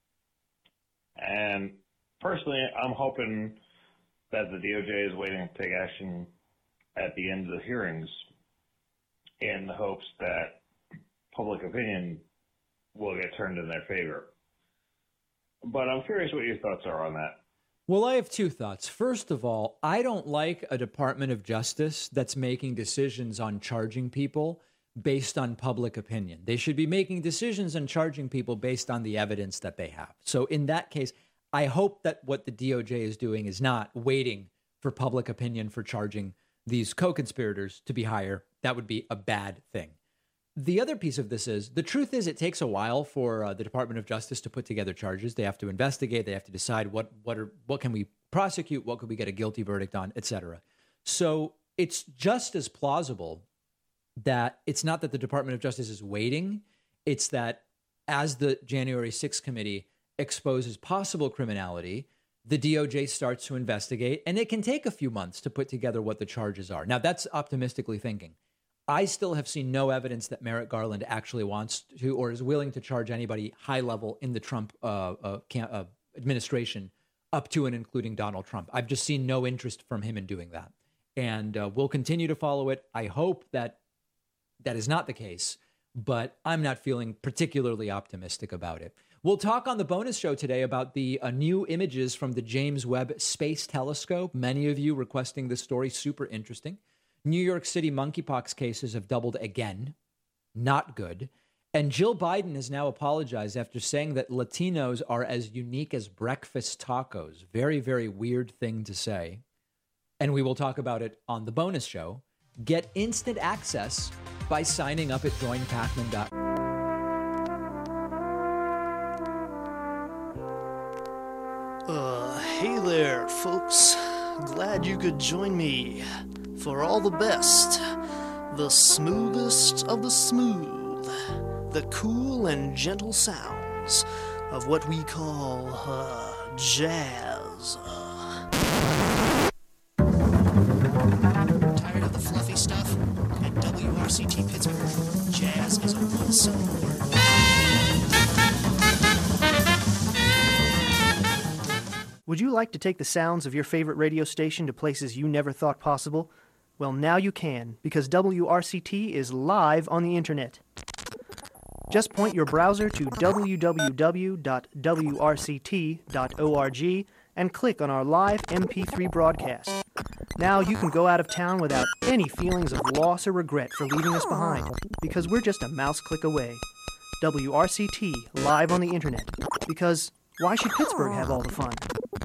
And personally, I'm hoping that the DOJ is waiting to take action at the end of the hearings in the hopes that public opinion will get turned in their favor. But I'm curious what your thoughts are on that. Well, I have two thoughts. First of all, I don't like a Department of Justice that's making decisions on charging people based on public opinion. They should be making decisions on charging people based on the evidence that they have. So in that case, I hope that what the DOJ is doing is not waiting for public opinion for charging these co-conspirators to be higher. That would be a bad thing. the other piece of this is, the truth is it takes a while for the Department of Justice to put together charges. They have to investigate. They have to decide what can we prosecute, what could we get a guilty verdict on, etc. So it's just as plausible that it's not that the Department of Justice is waiting. It's that as the January 6th committee exposes possible criminality, the DOJ starts to investigate, and it can take a few months to put together what the charges are. Now, that's optimistically thinking. I still have seen no evidence that Merrick Garland actually wants to or is willing to charge anybody high level in the Trump administration up to and including Donald Trump. I've just seen no interest from him in doing that. And we'll continue to follow it. I hope that that is not the case, but I'm not feeling particularly optimistic about it. We'll talk on the bonus show today about the new images from the James Webb Space Telescope. Many of you requesting this story, super interesting. New York City monkeypox cases have doubled again. Not good. And Jill Biden has now apologized after saying that Latinos are as unique as breakfast tacos. Very, very weird thing to say. And we will talk about it on the bonus show. Get instant access by signing up at joinpacman.com. Hey there, folks. Glad you could join me for all the best, the smoothest of the smooth, the cool and gentle sounds of what we call jazz. Tired of the fluffy stuff? At WRCT Pittsburgh, jazz is a one-syllable word. Would you like to take the sounds of your favorite radio station to places you never thought possible? Well, now you can, because WRCT is live on the internet. Just point your browser to www.wrct.org and click on our live MP3 broadcast. Now you can go out of town without any feelings of loss or regret for leaving us behind, because we're just a mouse click away. WRCT, live on the internet, because why should Pittsburgh have all the fun?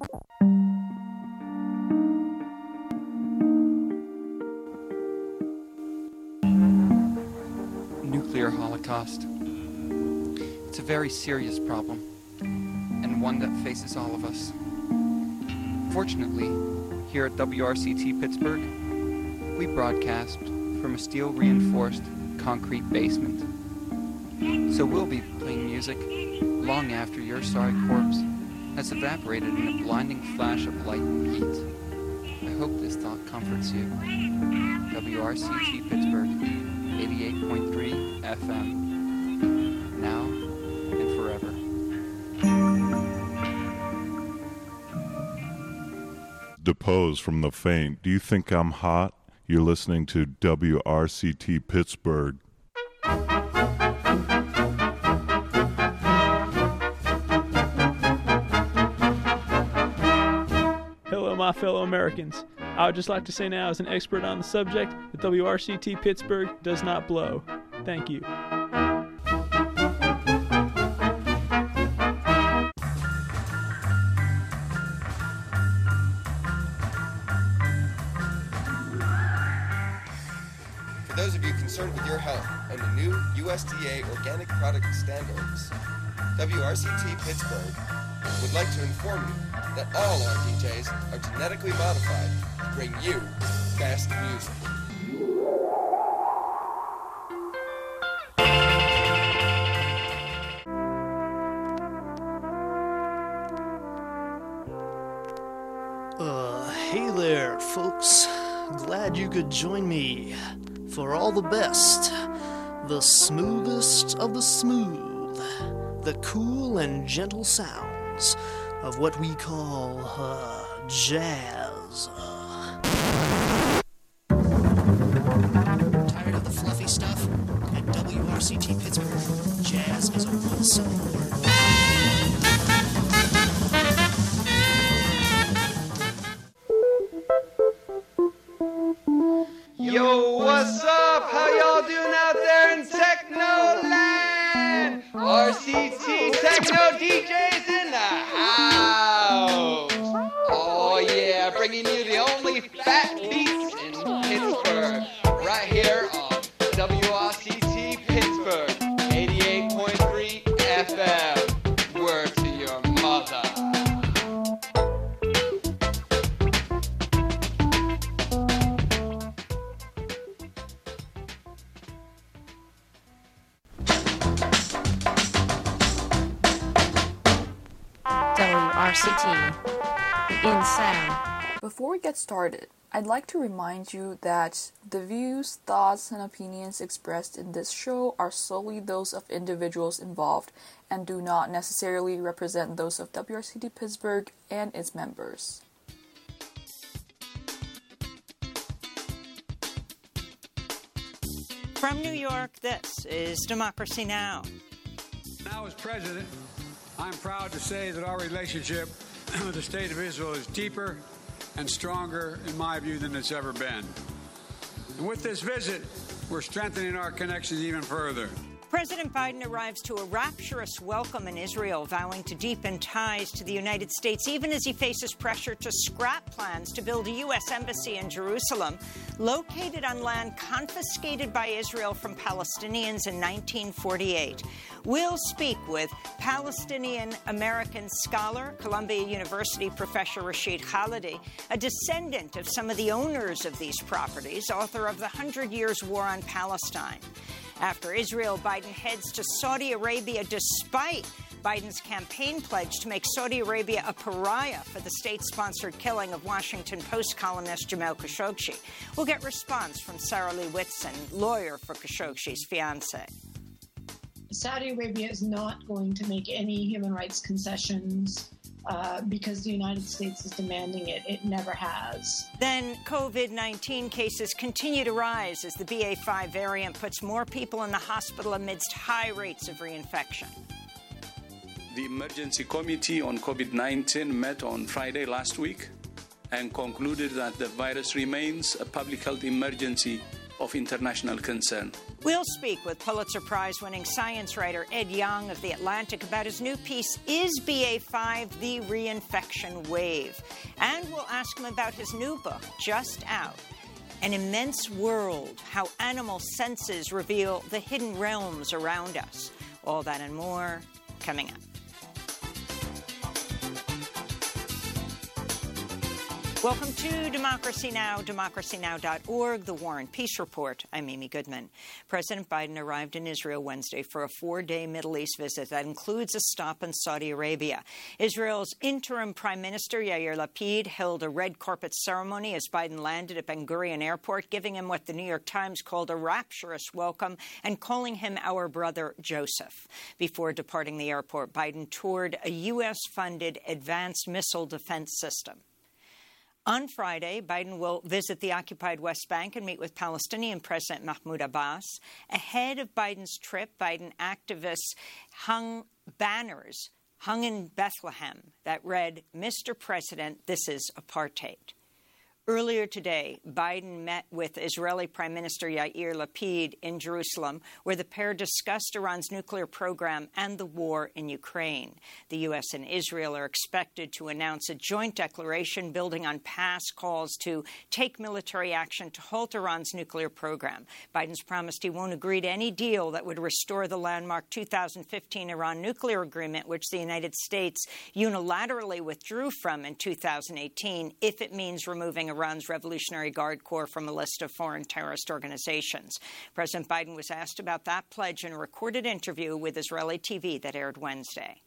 Nuclear holocaust. It's a very serious problem, and one that faces all of us. Fortunately, here at WRCT Pittsburgh, we broadcast from a steel-reinforced concrete basement. So we'll be playing music long after your sorry corpse has evaporated in a blinding flash of light and heat. I hope this thought comforts you. WRCT Pittsburgh, 88.3 FM. Now and forever. Depose from the faint. Do you think I'm hot? You're listening to WRCT Pittsburgh. Hello, my fellow Americans. I would just like to say now, as an expert on the subject, that WRCT Pittsburgh does not blow. Thank you. For those of you concerned with your health and the new USDA organic product standards, WRCT Pittsburgh would like to inform you that all our DJs are genetically modified to bring you best music. Hey there, folks. Glad you could join me for all the best, the smoothest of the smooth, the cool and gentle sounds of what we call jazz. Tired of the fluffy stuff? At WRCT Pittsburgh, jazz is a one-syllable word. Yo, what's up? How y'all doing out there in Technoland? RCT Techno DJs in the house. Oh yeah, bringing you the only fat beats in Pittsburgh, right here on WRCT Pittsburgh. WRCT in sound. Before we get started, I'd like to remind you that the views, thoughts, and opinions expressed in this show are solely those of individuals involved and do not necessarily represent those of WRCT Pittsburgh and its members. From New York, this is Democracy Now! Now, as president, I'm proud to say that our relationship with the State of Israel is deeper and stronger, in my view, than it's ever been. And with this visit, we're strengthening our connections even further. President Biden arrives to a rapturous welcome in Israel, vowing to deepen ties to the United States, even as he faces pressure to scrap plans to build a U.S. embassy in Jerusalem, located on land confiscated by Israel from Palestinians in 1948. We'll speak with Palestinian-American scholar, Columbia University professor Rashid Khalidi, a descendant of some of the owners of these properties, author of The 100 Years' War on Palestine. After Israel, Biden heads to Saudi Arabia despite Biden's campaign pledge to make Saudi Arabia a pariah for the state-sponsored killing of Washington Post columnist Jamal Khashoggi. We'll get response from Sarah Lee Whitson, lawyer for Khashoggi's fiancé. Saudi Arabia is not going to make any human rights concessions because the United States is demanding it. It never has. Then COVID-19 cases continue to rise as the BA.5 variant puts more people in the hospital amidst high rates of reinfection. The Emergency Committee on COVID-19 met on Friday last week and concluded that the virus remains a public health emergency of international concern. We'll speak with Pulitzer Prize-winning science writer Ed Yong of The Atlantic about his new piece, Is BA.5 the Reinfection Wave? And we'll ask him about his new book, just out, An Immense World, How Animal Senses Reveal the Hidden Realms Around Us. All that and more coming up. Welcome to Democracy Now!, democracynow.org, The War and Peace Report. I'm Amy Goodman. President Biden arrived in Israel Wednesday for a 4-day Middle East visit that includes a stop in Saudi Arabia. Israel's interim Prime Minister Yair Lapid held a red carpet ceremony as Biden landed at Ben Gurion Airport, giving him what the New York Times called a rapturous welcome and calling him our brother Joseph. Before departing the airport, Biden toured a U.S.-funded advanced missile defense system. On Friday, Biden will visit the occupied West Bank and meet with Palestinian President Mahmoud Abbas. Ahead of Biden's trip, Biden activists hung banners in Bethlehem that read, "Mr. President, this is apartheid." Earlier today, Biden met with Israeli Prime Minister Yair Lapid in Jerusalem, where the pair discussed Iran's nuclear program and the war in Ukraine. The U.S. and Israel are expected to announce a joint declaration building on past calls to take military action to halt Iran's nuclear program. Biden's promised he won't agree to any deal that would restore the landmark 2015 Iran nuclear agreement, which the United States unilaterally withdrew from in 2018, if it means removing Iran's Revolutionary Guard Corps from a list of foreign terrorist organizations. President Biden was asked about that pledge in a recorded interview with Israeli TV that aired Wednesday.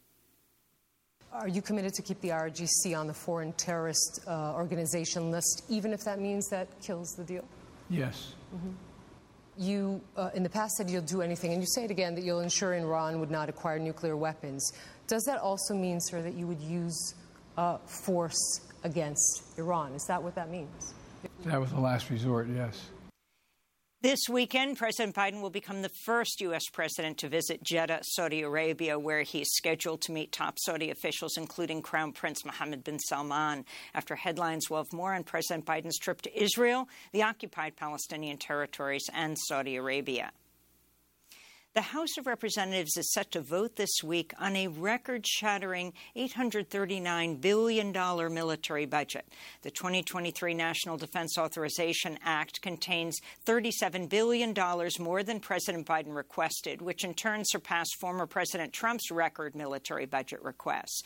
Are you committed to keep the IRGC on the foreign terrorist organization list, even if that means that kills the deal? Yes. Mm-hmm. You, in the past, said you'll do anything, and you say it again, that you'll ensure Iran would not acquire nuclear weapons. Does that also mean, sir, that you would use force against Iran? Is that what that means? That was the last resort, yes. This weekend, President Biden will become the first U.S. president to visit Jeddah, Saudi Arabia, where he is scheduled to meet top Saudi officials, including Crown Prince Mohammed bin Salman. After headlines, we'll have more on President Biden's trip to Israel, the occupied Palestinian territories, and Saudi Arabia. The House of Representatives is set to vote this week on a record-shattering $839 billion military budget. The 2023 National Defense Authorization Act contains $37 billion more than President Biden requested, which in turn surpassed former President Trump's record military budget requests.